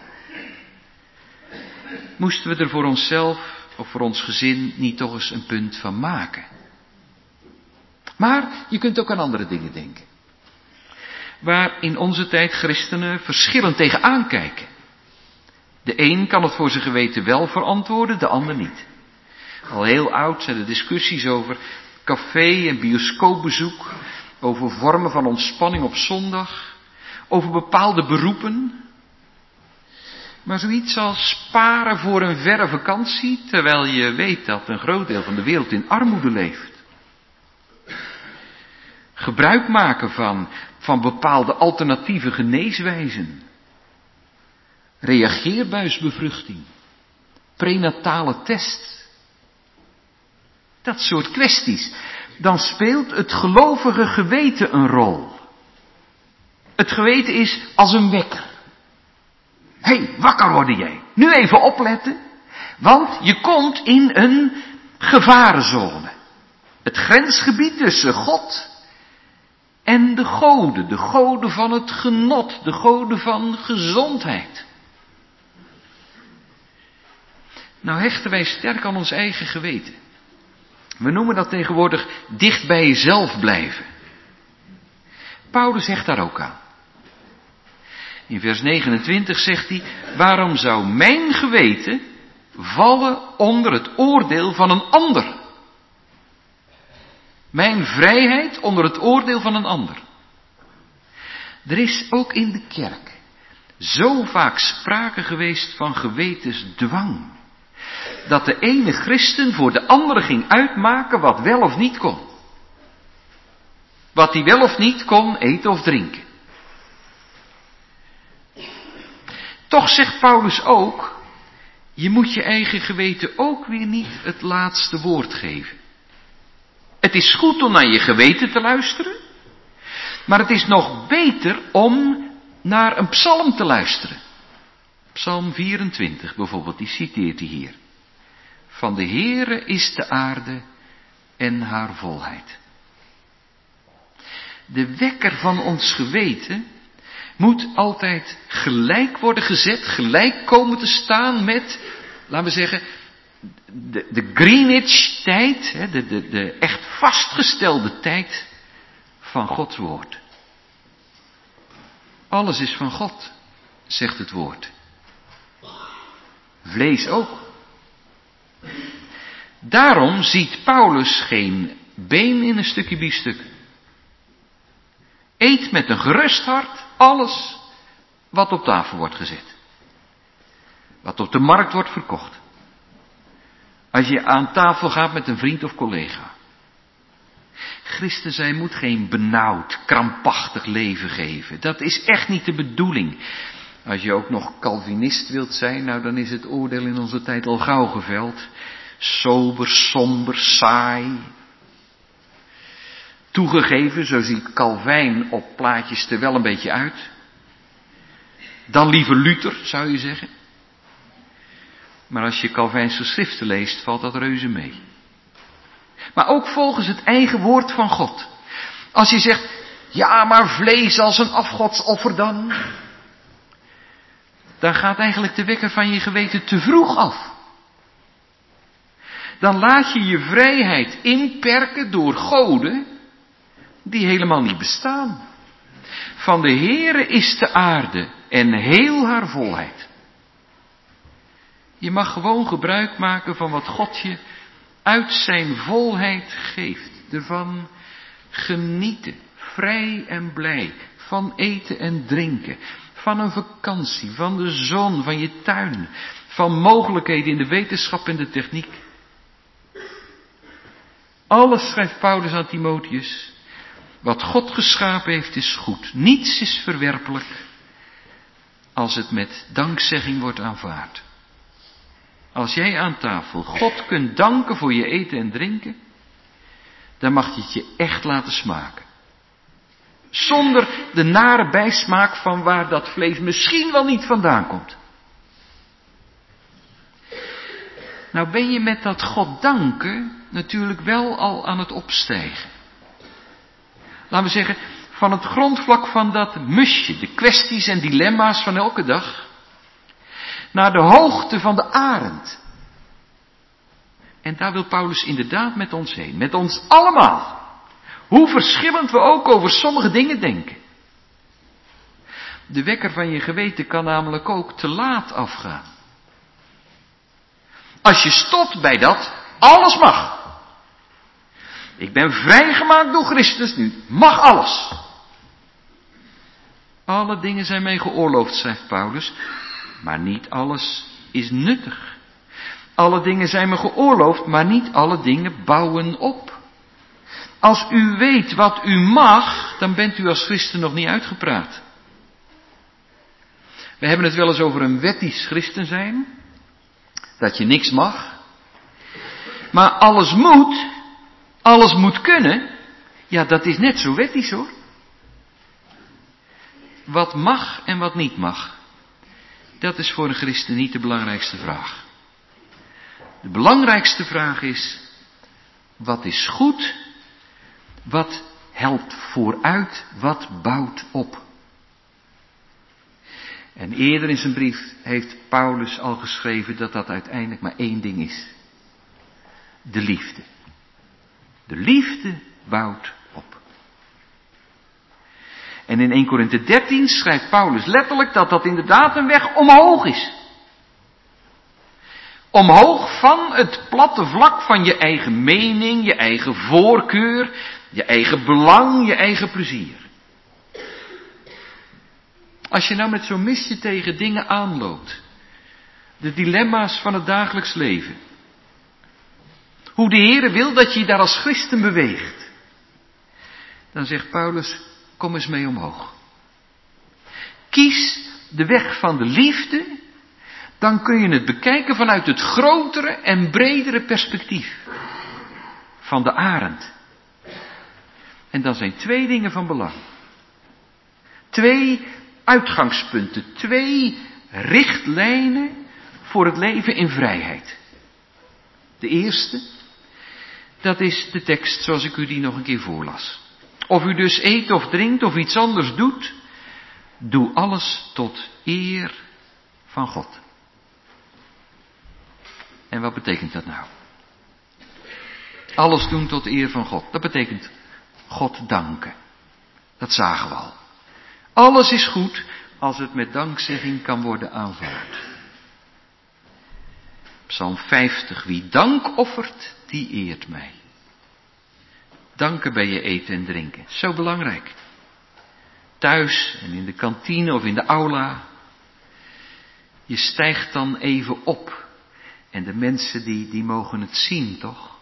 Moesten we er voor onszelf of voor ons gezin niet toch eens een punt van maken? Maar je kunt ook aan andere dingen denken. Waar in onze tijd christenen verschillend tegenaan kijken. De een kan het voor zijn geweten wel verantwoorden, de ander niet. Al heel oud zijn de discussies over café- en bioscoopbezoek, over vormen van ontspanning op zondag, over bepaalde beroepen. Maar zoiets als sparen voor een verre vakantie, terwijl je weet dat een groot deel van de wereld in armoede leeft. Gebruik maken van, van bepaalde alternatieve geneeswijzen. Reageerbuisbevruchting. Prenatale test. Dat soort kwesties. Dan speelt het gelovige geweten een rol. Het geweten is als een wekker. Hé, hey, wakker worden jij. Nu even opletten. Want je komt in een gevarenzone. Het grensgebied tussen God en de goden. De goden van het genot. De goden van gezondheid. Nou hechten wij sterk aan ons eigen geweten. We noemen dat tegenwoordig dicht bij jezelf blijven. Paulus hecht daar ook aan. In vers negenentwintig zegt hij, waarom zou mijn geweten vallen onder het oordeel van een ander? Mijn vrijheid onder het oordeel van een ander. Er is ook in de kerk zo vaak sprake geweest van gewetensdwang. Dat de ene christen voor de andere ging uitmaken wat wel of niet kon. Wat hij wel of niet kon eten of drinken. Toch zegt Paulus ook, je moet je eigen geweten ook weer niet het laatste woord geven. Het is goed om naar je geweten te luisteren, maar het is nog beter om naar een psalm te luisteren. Psalm vierentwintig bijvoorbeeld, die citeert hij hier. Van de Heere is de aarde en haar volheid. De wekker van ons geweten moet altijd gelijk worden gezet, gelijk komen te staan met, laten we zeggen, de, de Greenwich-tijd, de, de, de echt vastgestelde tijd van Gods woord. Alles is van God, zegt het woord. Vlees ook. Daarom ziet Paulus geen been in een stukje biefstuk. Eet met een gerust hart alles wat op tafel wordt gezet. Wat op de markt wordt verkocht. Als je aan tafel gaat met een vriend of collega. Christen zijn moet geen benauwd, krampachtig leven geven. Dat is echt niet de bedoeling. Als je ook nog Calvinist wilt zijn, nou dan is het oordeel in onze tijd al gauw geveld. Sober, somber, saai. Toegegeven, zo ziet Calvijn op plaatjes er wel een beetje uit. Dan liever Luther, zou je zeggen. Maar als je Calvijnse schriften leest, valt dat reuze mee. Maar ook volgens het eigen woord van God. Als je zegt, ja maar vlees als een afgodsoffer dan. Dan gaat eigenlijk de wekker van je geweten te vroeg af. Dan laat je je vrijheid inperken door goden die helemaal niet bestaan. Van de Heere is de aarde en heel haar volheid. Je mag gewoon gebruik maken van wat God je uit zijn volheid geeft. Ervan genieten, vrij en blij, van eten en drinken, van een vakantie, van de zon, van je tuin, van mogelijkheden in de wetenschap en de techniek. Alles, schrijft Paulus aan Timotheus, wat God geschapen heeft is goed. Niets is verwerpelijk als het met dankzegging wordt aanvaard. Als jij aan tafel God kunt danken voor je eten en drinken, dan mag je het je echt laten smaken. Zonder de nare bijsmaak van waar dat vlees misschien wel niet vandaan komt. Nou ben je met dat God danken natuurlijk wel al aan het opstijgen. Laten we zeggen, van het grondvlak van dat musje, de kwesties en dilemma's van elke dag, naar de hoogte van de arend. En daar wil Paulus inderdaad met ons heen, met ons allemaal. Hoe verschillend we ook over sommige dingen denken. De wekker van je geweten kan namelijk ook te laat afgaan. Als je stopt bij dat, alles mag. Ik ben vrijgemaakt door Christus nu, mag alles. Alle dingen zijn mij geoorloofd, zegt Paulus, maar niet alles is nuttig. Alle dingen zijn me geoorloofd, maar niet alle dingen bouwen op. Als u weet wat u mag, dan bent u als christen nog niet uitgepraat. We hebben het wel eens over een wettisch christen zijn. Dat je niks mag. Maar alles moet, alles moet kunnen. Ja, dat is net zo wettisch hoor. Wat mag en wat niet mag. Dat is voor een christen niet de belangrijkste vraag. De belangrijkste vraag is, wat is goed, wat helpt vooruit, wat bouwt op. En eerder in zijn brief heeft Paulus al geschreven dat dat uiteindelijk maar één ding is. De liefde. De liefde bouwt op. En in Eerste Korinthe dertien schrijft Paulus letterlijk dat dat inderdaad een weg omhoog is. Omhoog van het platte vlak van je eigen mening, je eigen voorkeur, je eigen belang, je eigen plezier. Als je nou met zo'n misje tegen dingen aanloopt, de dilemma's van het dagelijks leven, hoe de Heere wil dat je je daar als christen beweegt, dan zegt Paulus, kom eens mee omhoog. Kies de weg van de liefde, dan kun je het bekijken vanuit het grotere en bredere perspectief van de arend. En dan zijn twee dingen van belang. Twee uitgangspunten, twee richtlijnen voor het leven in vrijheid. De eerste, dat is de tekst zoals ik u die nog een keer voorlas. Of u dus eet of drinkt of iets anders doet, doe alles tot eer van God. En wat betekent dat nou? Alles doen tot eer van God. Dat betekent God danken. Dat zagen we al. Alles is goed als het met dankzegging kan worden aanvaard. Psalm vijftig. Wie dank offert, die eert mij. Danken bij je eten en drinken. Zo belangrijk. Thuis en in de kantine of in de aula. Je stijgt dan even op. En de mensen die, die mogen het zien, toch?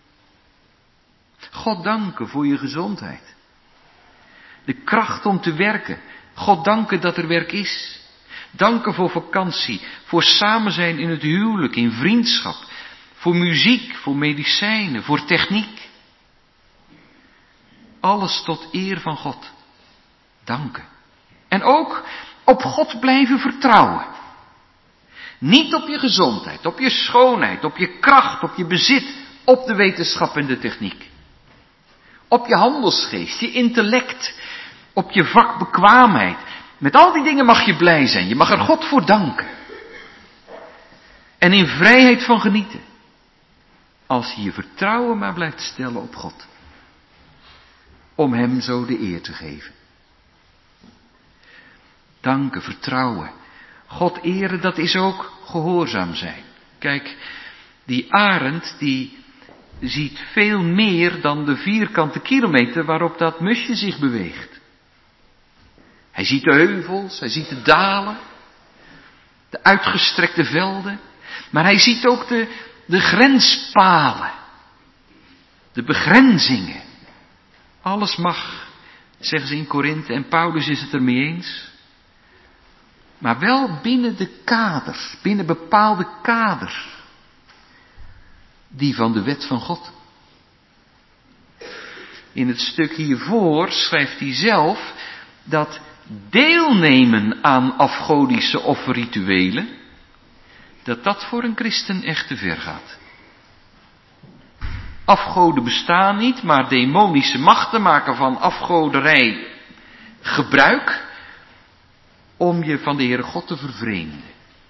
God danken voor je gezondheid. De kracht om te werken. God danken dat er werk is. Danken voor vakantie. Voor samen zijn in het huwelijk, in vriendschap. Voor muziek, voor medicijnen, voor techniek. Alles tot eer van God. Danken. En ook op God blijven vertrouwen. Niet op je gezondheid, op je schoonheid, op je kracht, op je bezit, op de wetenschap en de techniek. Op je handelsgeest, je intellect, op je vakbekwaamheid. Met al die dingen mag je blij zijn, je mag er God voor danken. En in vrijheid van genieten. Als je je vertrouwen maar blijft stellen op God. Om hem zo de eer te geven. Danken, vertrouwen. God eren, dat is ook gehoorzaam zijn. Kijk, die arend die ziet veel meer dan de vierkante kilometer waarop dat musje zich beweegt. Hij ziet de heuvels, hij ziet de dalen, de uitgestrekte velden, maar hij ziet ook de, de grenspalen, de begrenzingen. Alles mag, zeggen ze in Korinthe, en Paulus is het ermee eens. Maar wel binnen de kaders, binnen bepaalde kaders. Die van de wet van God. In het stuk hiervoor schrijft hij zelf dat deelnemen aan afgodische offerrituelen, dat dat voor een christen echt te ver gaat. Afgoden bestaan niet, maar demonische machten maken van afgoderij gebruik om je van de Heere God te vervreemden.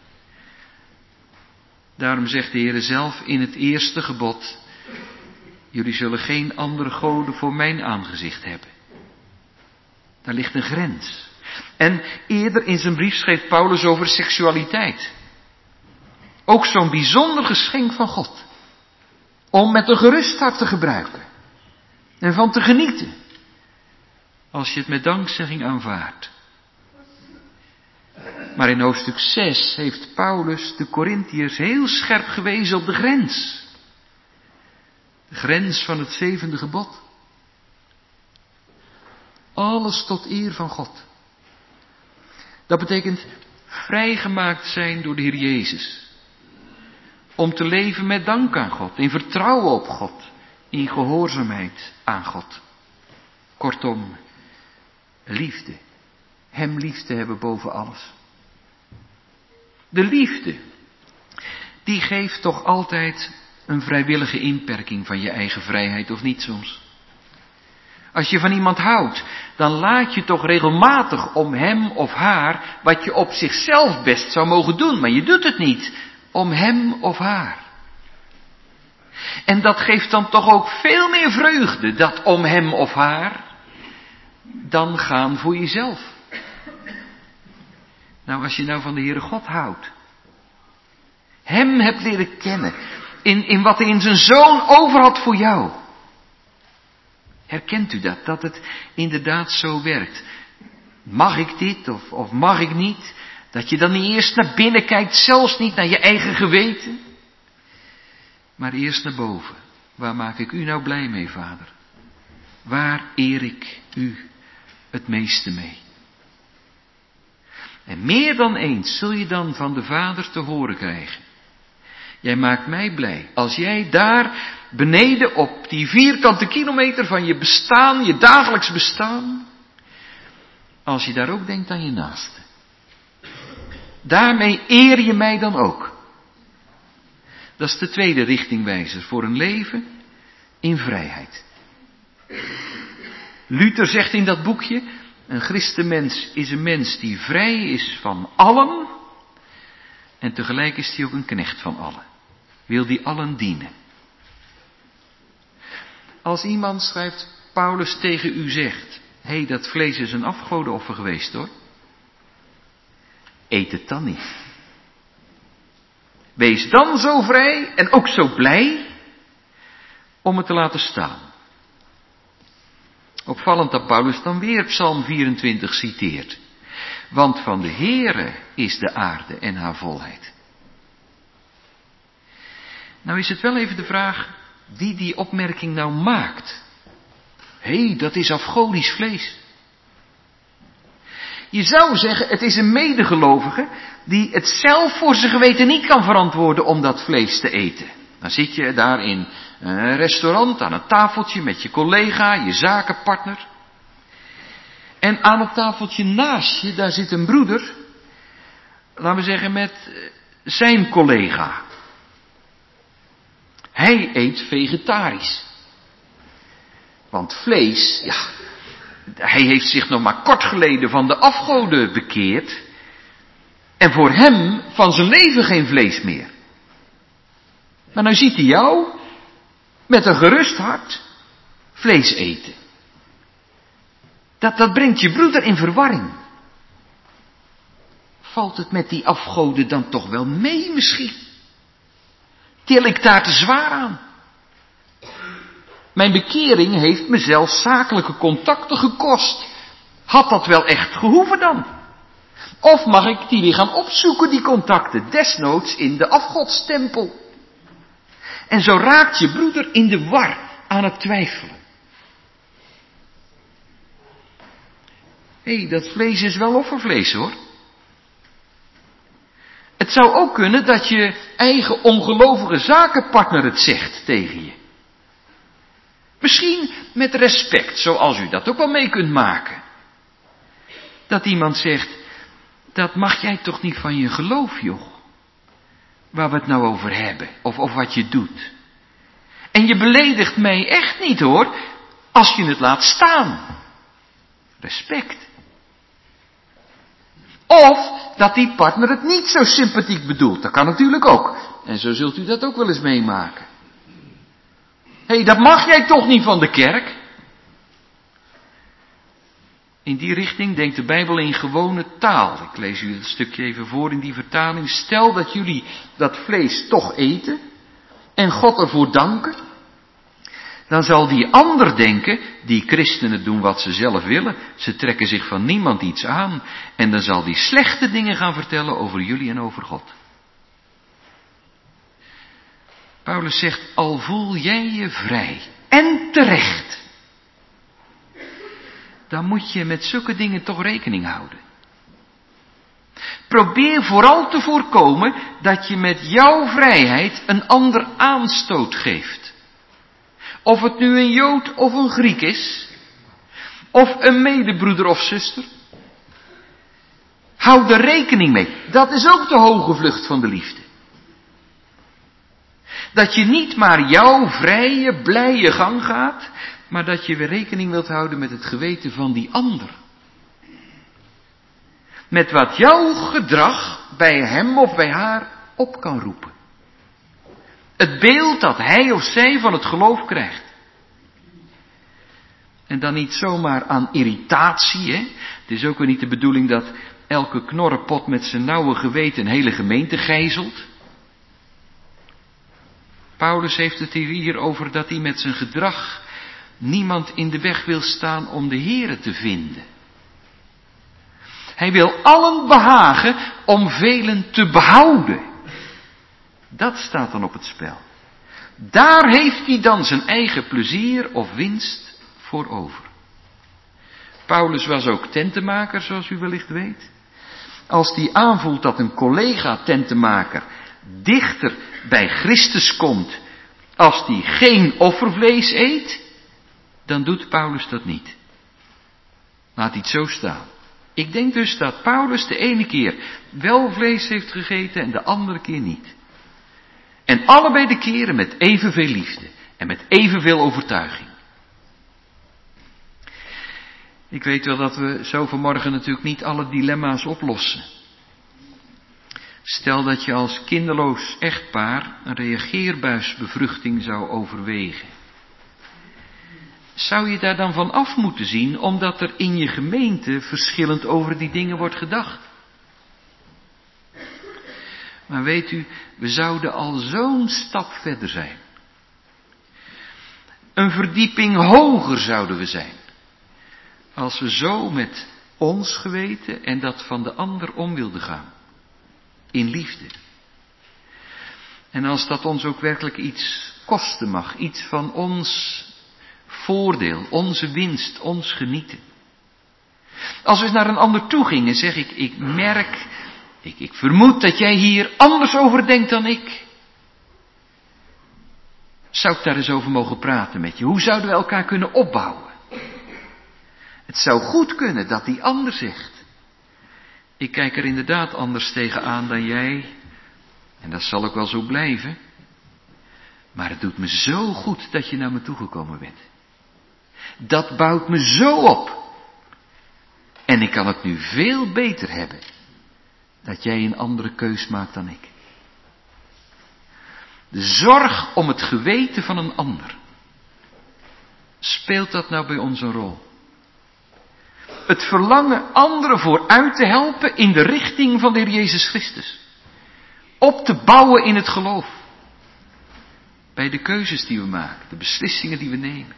Daarom zegt de Heere zelf in het eerste gebod, jullie zullen geen andere goden voor mijn aangezicht hebben. Daar ligt een grens. En eerder in zijn brief schreef Paulus over seksualiteit. Ook zo'n bijzonder geschenk van God. Om met een gerust hart te gebruiken. En van te genieten. Als je het met dankzegging aanvaardt. Maar in hoofdstuk zes heeft Paulus de Korintiërs heel scherp gewezen op de grens. De grens van het zevende gebod. Alles tot eer van God. Dat betekent vrijgemaakt zijn door de Heer Jezus. Om te leven met dank aan God, in vertrouwen op God, in gehoorzaamheid aan God. Kortom, liefde. Hem lief te hebben boven alles. De liefde, die geeft toch altijd een vrijwillige inperking van je eigen vrijheid, of niet soms? Als je van iemand houdt, dan laat je toch regelmatig om hem of haar wat je op zichzelf best zou mogen doen, maar je doet het niet om hem of haar. En dat geeft dan toch ook veel meer vreugde, dat om hem of haar, dan gaan voor jezelf. Nou, als je nou van de Heere God houdt, hem hebt leren kennen, in, in wat hij in zijn zoon over had voor jou. Herkent u dat, dat het inderdaad zo werkt? Mag ik dit of, of mag ik niet? Dat je dan niet eerst naar binnen kijkt, zelfs niet naar je eigen geweten. Maar eerst naar boven. Waar maak ik u nou blij mee, Vader? Waar eer ik u het meeste mee? En meer dan eens zul je dan van de Vader te horen krijgen. Jij maakt mij blij. Als jij daar beneden op die vierkante kilometer van je bestaan, je dagelijks bestaan, als je daar ook denkt aan je naaste. Daarmee eer je mij dan ook. Dat is de tweede richtingwijzer voor een leven in vrijheid. Luther zegt in dat boekje, een christenmens is een mens die vrij is van allen en tegelijk is hij ook een knecht van allen. Wil die allen dienen. Als iemand, schrijft Paulus, tegen u zegt, hé, hey, dat vlees is een afgodenoffer geweest hoor. Eet het dan niet. Wees dan zo vrij en ook zo blij om het te laten staan. Opvallend dat Paulus dan weer Psalm vierentwintig citeert. Want van de Heere is de aarde en haar volheid. Nou is het wel even de vraag wie die opmerking nou maakt. Hé, hey, dat is afgodisch vlees. Je zou zeggen, het is een medegelovige die het zelf voor zijn geweten niet kan verantwoorden om dat vlees te eten. Dan zit je daar in een restaurant aan een tafeltje met je collega, je zakenpartner. En aan het tafeltje naast je, daar zit een broeder, laten we zeggen met zijn collega. Hij eet vegetarisch. Want vlees, ja, hij heeft zich nog maar kort geleden van de afgoden bekeerd. En voor hem van zijn leven geen vlees meer. Maar nou ziet hij jou met een gerust hart vlees eten. Dat, dat brengt je broeder in verwarring. Valt het met die afgoden dan toch wel mee misschien? Til ik daar te zwaar aan? Mijn bekering heeft me zelfs zakelijke contacten gekost. Had dat wel echt gehoeven dan? Of mag ik die weer gaan opzoeken, die contacten, desnoods in de afgodstempel? En zo raakt je broeder in de war, aan het twijfelen. Hé, hey, dat vlees is wel offervlees hoor. Het zou ook kunnen dat je eigen ongelovige zakenpartner het zegt tegen je. Misschien met respect, zoals u dat ook wel mee kunt maken. Dat iemand zegt, dat mag jij toch niet van je geloof, joh. Waar we het nou over hebben, of, of wat je doet. En je beledigt mij echt niet hoor, als je het laat staan. Respect. Of dat die partner het niet zo sympathiek bedoelt, dat kan natuurlijk ook. En zo zult u dat ook wel eens meemaken. Hé, hey, dat mag jij toch niet van de kerk? In die richting denkt de Bijbel in gewone taal. Ik lees u het stukje even voor in die vertaling. Stel dat jullie dat vlees toch eten en God ervoor danken. Dan zal die ander denken, die christenen doen wat ze zelf willen. Ze trekken zich van niemand iets aan. En dan zal die slechte dingen gaan vertellen over jullie en over God. Paulus zegt, al voel jij je vrij en terecht. Dan moet je met zulke dingen toch rekening houden. Probeer vooral te voorkomen dat je met jouw vrijheid een ander aanstoot geeft. Of het nu een Jood of een Griek is. Of een medebroeder of zuster. Hou er rekening mee. Dat is ook de hoge vlucht van de liefde. Dat je niet maar jouw vrije, blije gang gaat, maar dat je weer rekening wilt houden met het geweten van die ander. Met wat jouw gedrag bij hem of bij haar op kan roepen. Het beeld dat hij of zij van het geloof krijgt. En dan niet zomaar aan irritatie, hè. Het is ook weer niet de bedoeling dat elke knorrenpot met zijn nauwe geweten een hele gemeente gijzelt. Paulus heeft het hier over dat hij met zijn gedrag niemand in de weg wil staan om de Here te vinden. Hij wil allen behagen om velen te behouden. Dat staat dan op het spel. Daar heeft hij dan zijn eigen plezier of winst voor over. Paulus was ook tentenmaker, zoals u wellicht weet. Als hij aanvoelt dat een collega tentenmaker dichter bij Christus komt als die geen offervlees eet, dan doet Paulus dat niet. Laat hij het zo staan. Ik denk dus dat Paulus de ene keer wel vlees heeft gegeten en de andere keer niet. En allebei de keren met evenveel liefde en met evenveel overtuiging. Ik weet wel dat we zo vanmorgen natuurlijk niet alle dilemma's oplossen. Stel dat je als kinderloos echtpaar een reageerbuisbevruchting zou overwegen. Zou je daar dan van af moeten zien, omdat er in je gemeente verschillend over die dingen wordt gedacht? Maar weet u, we zouden al zo'n stap verder zijn. Een verdieping hoger zouden we zijn. Als we zo met ons geweten en dat van de ander om wilden gaan. In liefde. En als dat ons ook werkelijk iets kosten mag. Iets van ons voordeel, onze winst, ons genieten. Als we naar een ander toe gingen, zeg ik, ik merk, ik, ik vermoed dat jij hier anders over denkt dan ik. Zou ik daar eens over mogen praten met je? Hoe zouden we elkaar kunnen opbouwen? Het zou goed kunnen dat die ander zegt. Ik kijk er inderdaad anders tegenaan dan jij. En dat zal ook wel zo blijven. Maar het doet me zo goed dat je naar me toegekomen bent. Dat bouwt me zo op. En ik kan het nu veel beter hebben. Dat jij een andere keus maakt dan ik. De zorg om het geweten van een ander. Speelt dat nou bij ons een rol? Het verlangen anderen vooruit te helpen in de richting van de Heer Jezus Christus. Op te bouwen in het geloof. Bij de keuzes die we maken, de beslissingen die we nemen.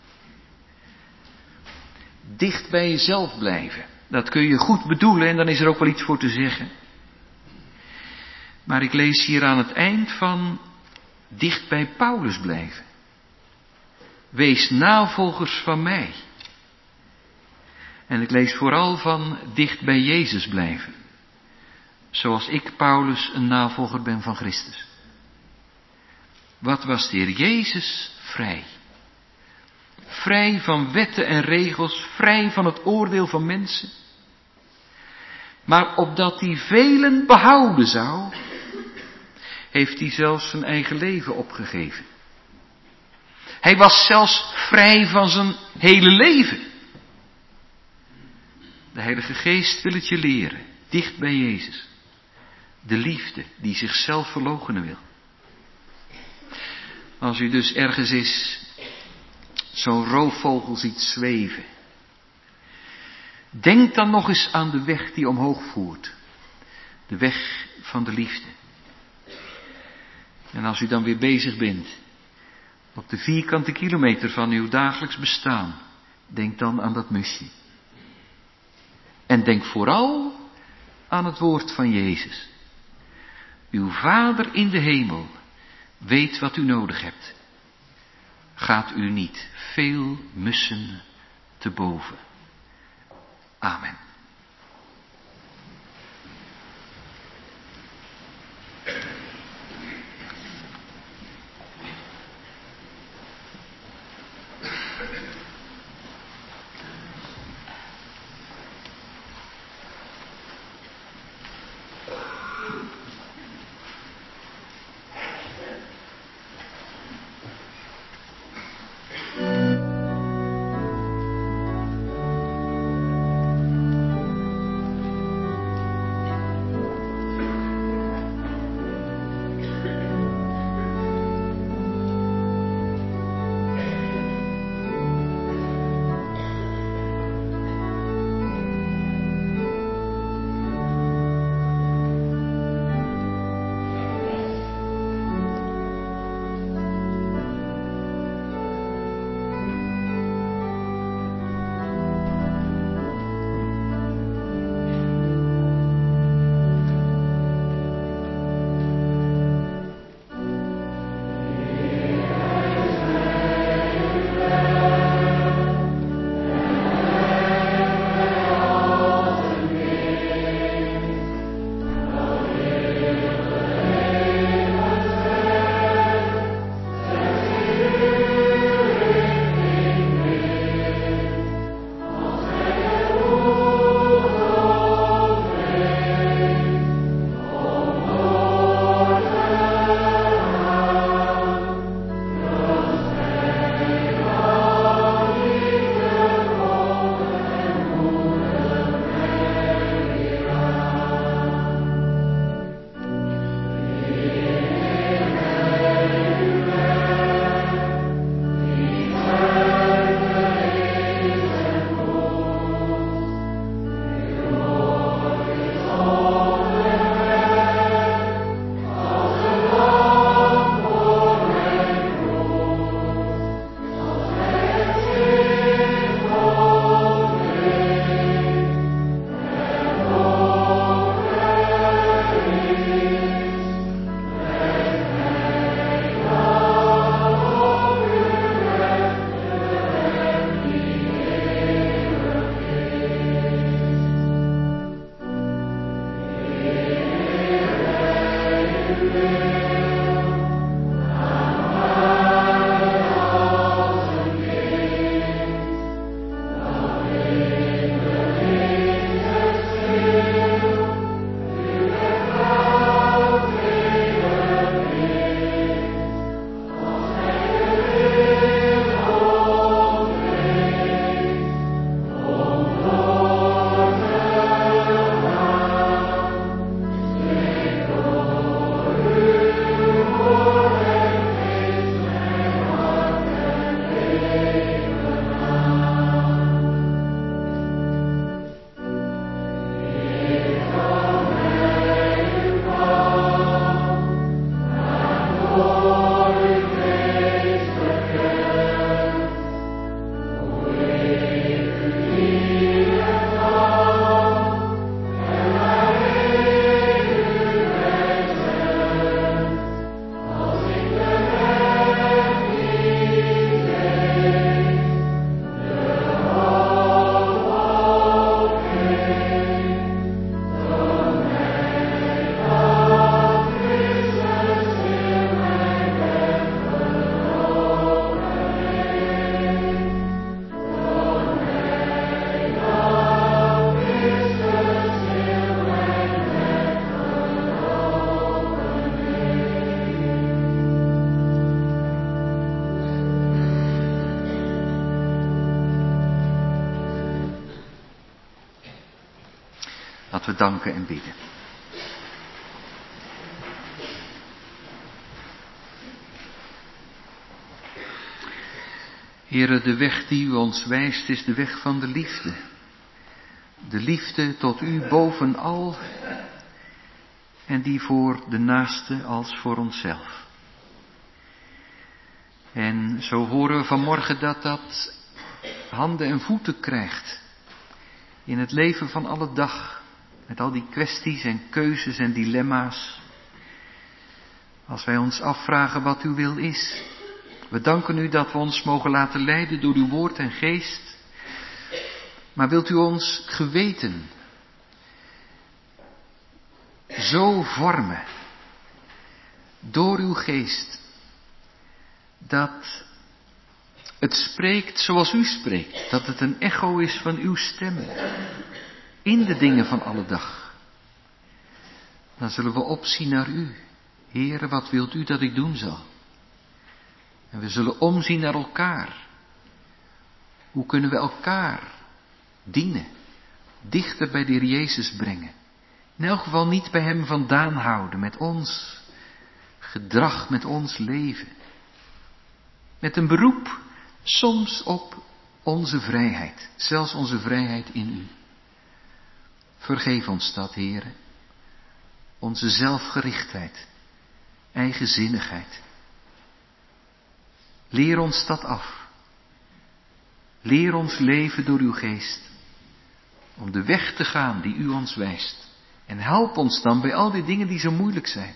Dicht bij jezelf blijven. Dat kun je goed bedoelen en dan is er ook wel iets voor te zeggen. Maar ik lees hier aan het eind van dicht bij Paulus blijven. Wees navolgers van mij. En ik lees vooral van dicht bij Jezus blijven. Zoals ik, Paulus, een navolger ben van Christus. Wat was de Heer Jezus vrij? Vrij van wetten en regels, vrij van het oordeel van mensen. Maar opdat hij velen behouden zou, heeft hij zelfs zijn eigen leven opgegeven. Hij was zelfs vrij van zijn hele leven. De Heilige Geest wil het je leren, dicht bij Jezus. De liefde die zichzelf verloochenen wil. Als u dus ergens is zo'n roofvogel ziet zweven. Denk dan nog eens aan de weg die omhoog voert. De weg van de liefde. En als u dan weer bezig bent op de vierkante kilometer van uw dagelijks bestaan, denk dan aan dat musje. En denk vooral aan het woord van Jezus. Uw Vader in de hemel weet wat u nodig hebt. Gaat u niet veel mussen te boven. Amen. Laten we danken en bidden. Heere, de weg die u ons wijst is de weg van de liefde. De liefde tot u bovenal en die voor de naaste als voor onszelf. En zo horen we vanmorgen dat dat handen en voeten krijgt in het leven van alle dag. Met al die kwesties en keuzes en dilemma's. Als wij ons afvragen wat uw wil is. We danken u dat we ons mogen laten leiden door uw woord en geest. Maar wilt u ons geweten zo vormen door uw geest dat het spreekt zoals u spreekt. Dat het een echo is van uw stem in de dingen van alle dag. Dan zullen we opzien naar u. Heere, wat wilt u dat ik doen zal? En we zullen omzien naar elkaar. Hoe kunnen we elkaar dienen? Dichter bij de Heer Jezus brengen. In elk geval niet bij hem vandaan houden met ons gedrag, met ons leven. Met een beroep soms op onze vrijheid. Zelfs onze vrijheid in u. Vergeef ons dat, Heere. Onze zelfgerichtheid. Eigenzinnigheid. Leer ons dat af. Leer ons leven door uw geest. Om de weg te gaan die u ons wijst. En help ons dan bij al die dingen die zo moeilijk zijn.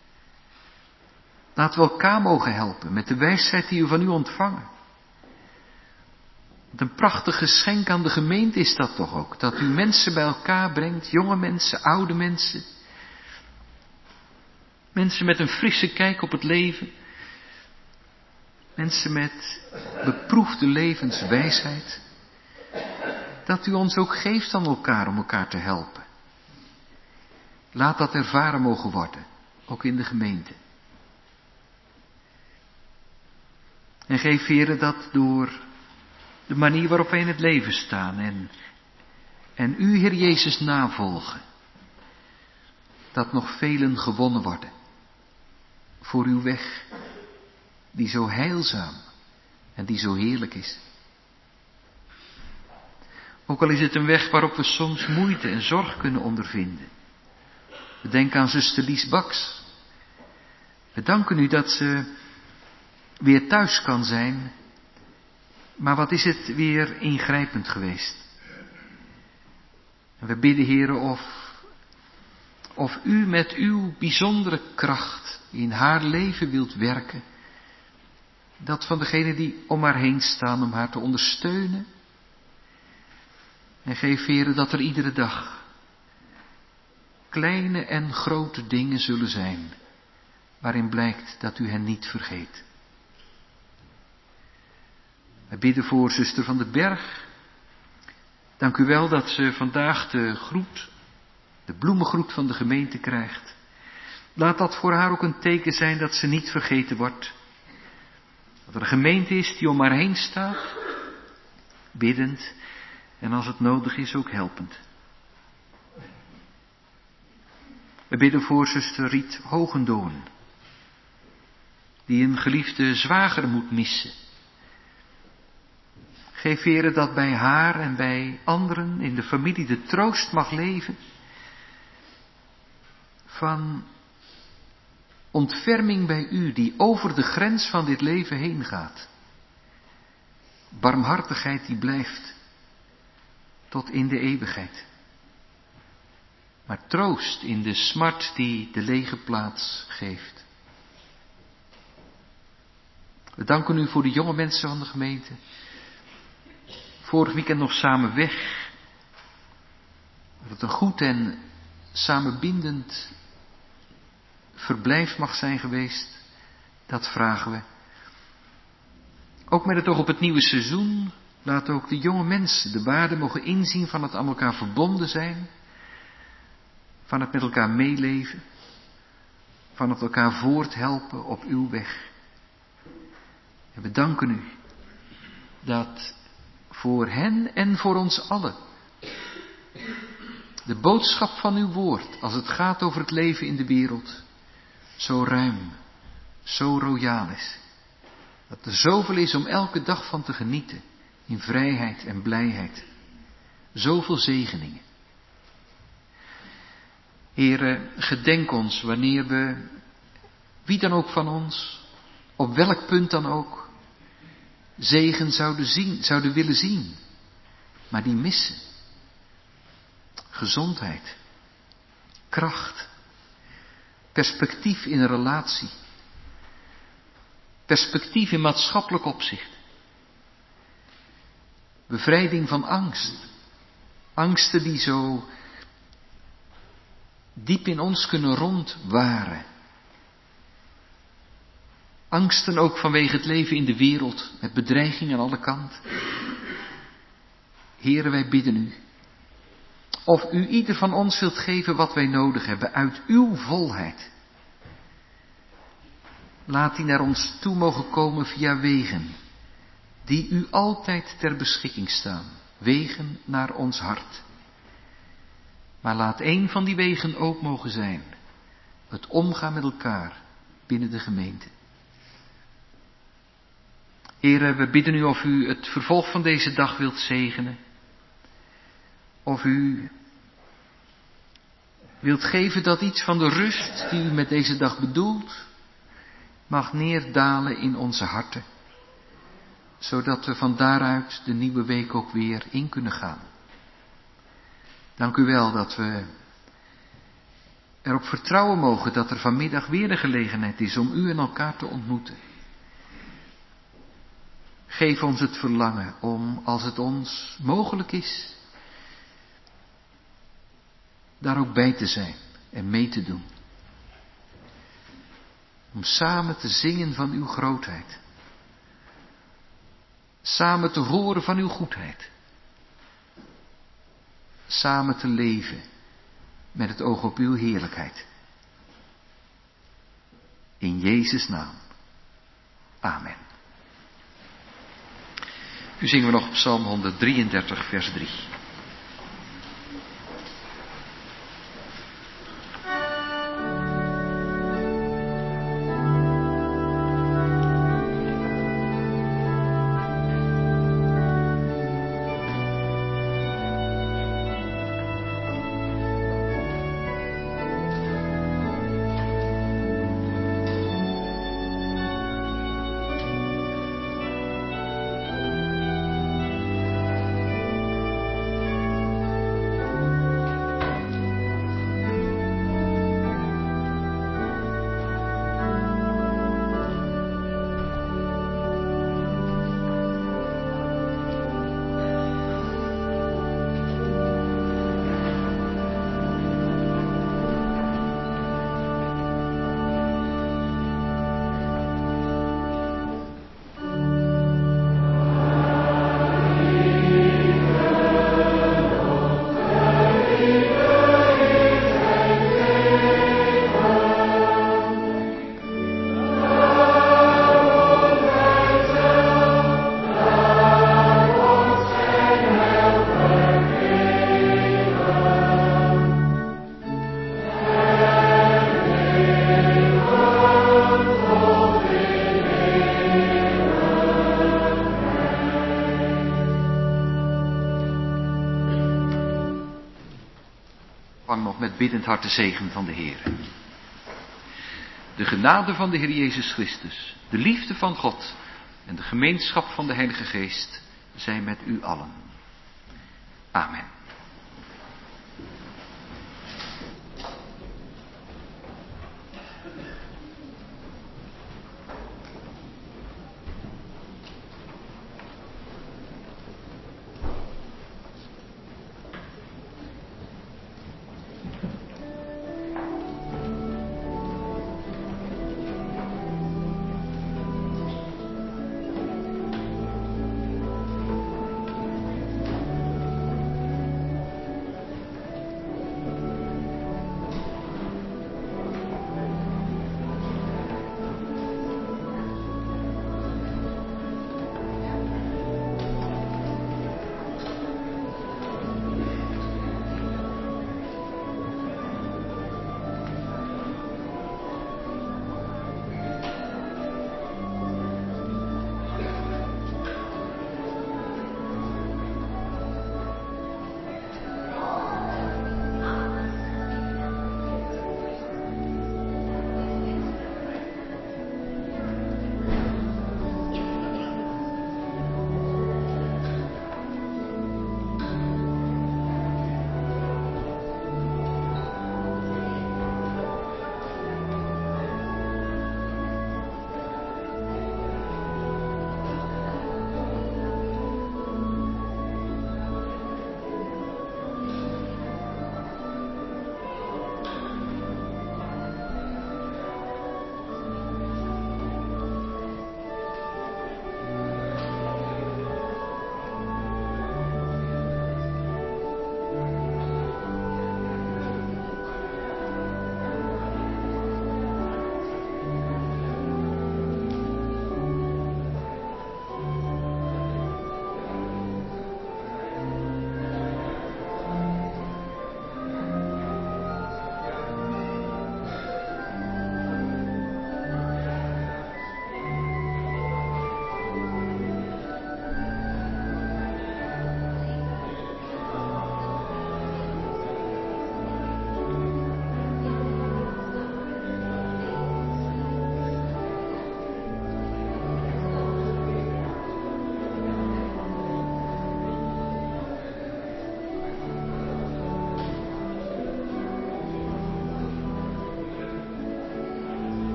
Laten we elkaar mogen helpen met de wijsheid die we van u ontvangen. Wat een prachtig geschenk aan de gemeente is dat toch ook. Dat u mensen bij elkaar brengt, jonge mensen, oude mensen. Mensen met een frisse kijk op het leven. Mensen met beproefde levenswijsheid. Dat u ons ook geeft aan elkaar om elkaar te helpen. Laat dat ervaren mogen worden, ook in de gemeente. En geef, Heere, dat door de manier waarop wij in het leven staan en, en u, Heer Jezus, navolgen, dat nog velen gewonnen worden voor uw weg, die zo heilzaam en die zo heerlijk is. Ook al is het een weg waarop we soms moeite en zorg kunnen ondervinden. We denken aan zuster Lies Baks. We danken u dat ze weer thuis kan zijn. Maar wat is het weer ingrijpend geweest. En we bidden, Heere, of, of u met uw bijzondere kracht in haar leven wilt werken. Dat van degenen die om haar heen staan om haar te ondersteunen. En geef, Heere, dat er iedere dag kleine en grote dingen zullen zijn, waarin blijkt dat u hen niet vergeet. We bidden voor zuster Van den Berg. Dank u wel dat ze vandaag de groet, de bloemengroet van de gemeente krijgt. Laat dat voor haar ook een teken zijn dat ze niet vergeten wordt. Dat er een gemeente is die om haar heen staat, biddend en als het nodig is ook helpend. We bidden voor zuster Riet Hogendoorn, die een geliefde zwager moet missen. Geef, Heere, dat bij haar en bij anderen in de familie de troost mag leven van ontferming bij u die over de grens van dit leven heen gaat. Barmhartigheid die blijft tot in de eeuwigheid. Maar troost in de smart die de lege plaats geeft. We danken u voor de jonge mensen van de gemeente. Vorig weekend nog samen weg. Dat het een goed en samenbindend verblijf mag zijn geweest. Dat vragen we. Ook met het oog op het nieuwe seizoen. Laat ook de jonge mensen de waarde mogen inzien van het aan elkaar verbonden zijn. Van het met elkaar meeleven. Van het elkaar voorthelpen op uw weg. En we danken u dat voor hen en voor ons allen de boodschap van uw woord, als het gaat over het leven in de wereld, zo ruim, zo royaal is. Dat er zoveel is om elke dag van te genieten, in vrijheid en blijheid. Zoveel zegeningen. Heere, gedenk ons wanneer we, wie dan ook van ons, op welk punt dan ook, zegen zouden zien, zouden willen zien, maar die missen. Gezondheid, kracht, perspectief in een relatie, perspectief in maatschappelijk opzicht, bevrijding van angst, angsten die zo diep in ons kunnen rondwaren. Angsten ook vanwege het leven in de wereld, met bedreiging aan alle kanten. Heere, wij bidden u, of u ieder van ons wilt geven wat wij nodig hebben, uit uw volheid. Laat die naar ons toe mogen komen via wegen, die u altijd ter beschikking staan. Wegen naar ons hart. Maar laat een van die wegen ook mogen zijn, het omgaan met elkaar binnen de gemeente. Heere, we bidden u of u het vervolg van deze dag wilt zegenen. Of u wilt geven dat iets van de rust die u met deze dag bedoelt, mag neerdalen in onze harten. Zodat we van daaruit de nieuwe week ook weer in kunnen gaan. Dank u wel dat we erop vertrouwen mogen dat er vanmiddag weer de gelegenheid is om u en elkaar te ontmoeten. Geef ons het verlangen om, als het ons mogelijk is, daar ook bij te zijn en mee te doen. Om samen te zingen van uw grootheid. Samen te horen van uw goedheid. Samen te leven met het oog op uw heerlijkheid. In Jezus' naam. Amen. Nu zingen we nog Psalm honderddrieëndertig, vers drie. Met biddend hart de zegen van de Heer. De genade van de Heer Jezus Christus, de liefde van God en de gemeenschap van de Heilige Geest zijn met u allen. Amen.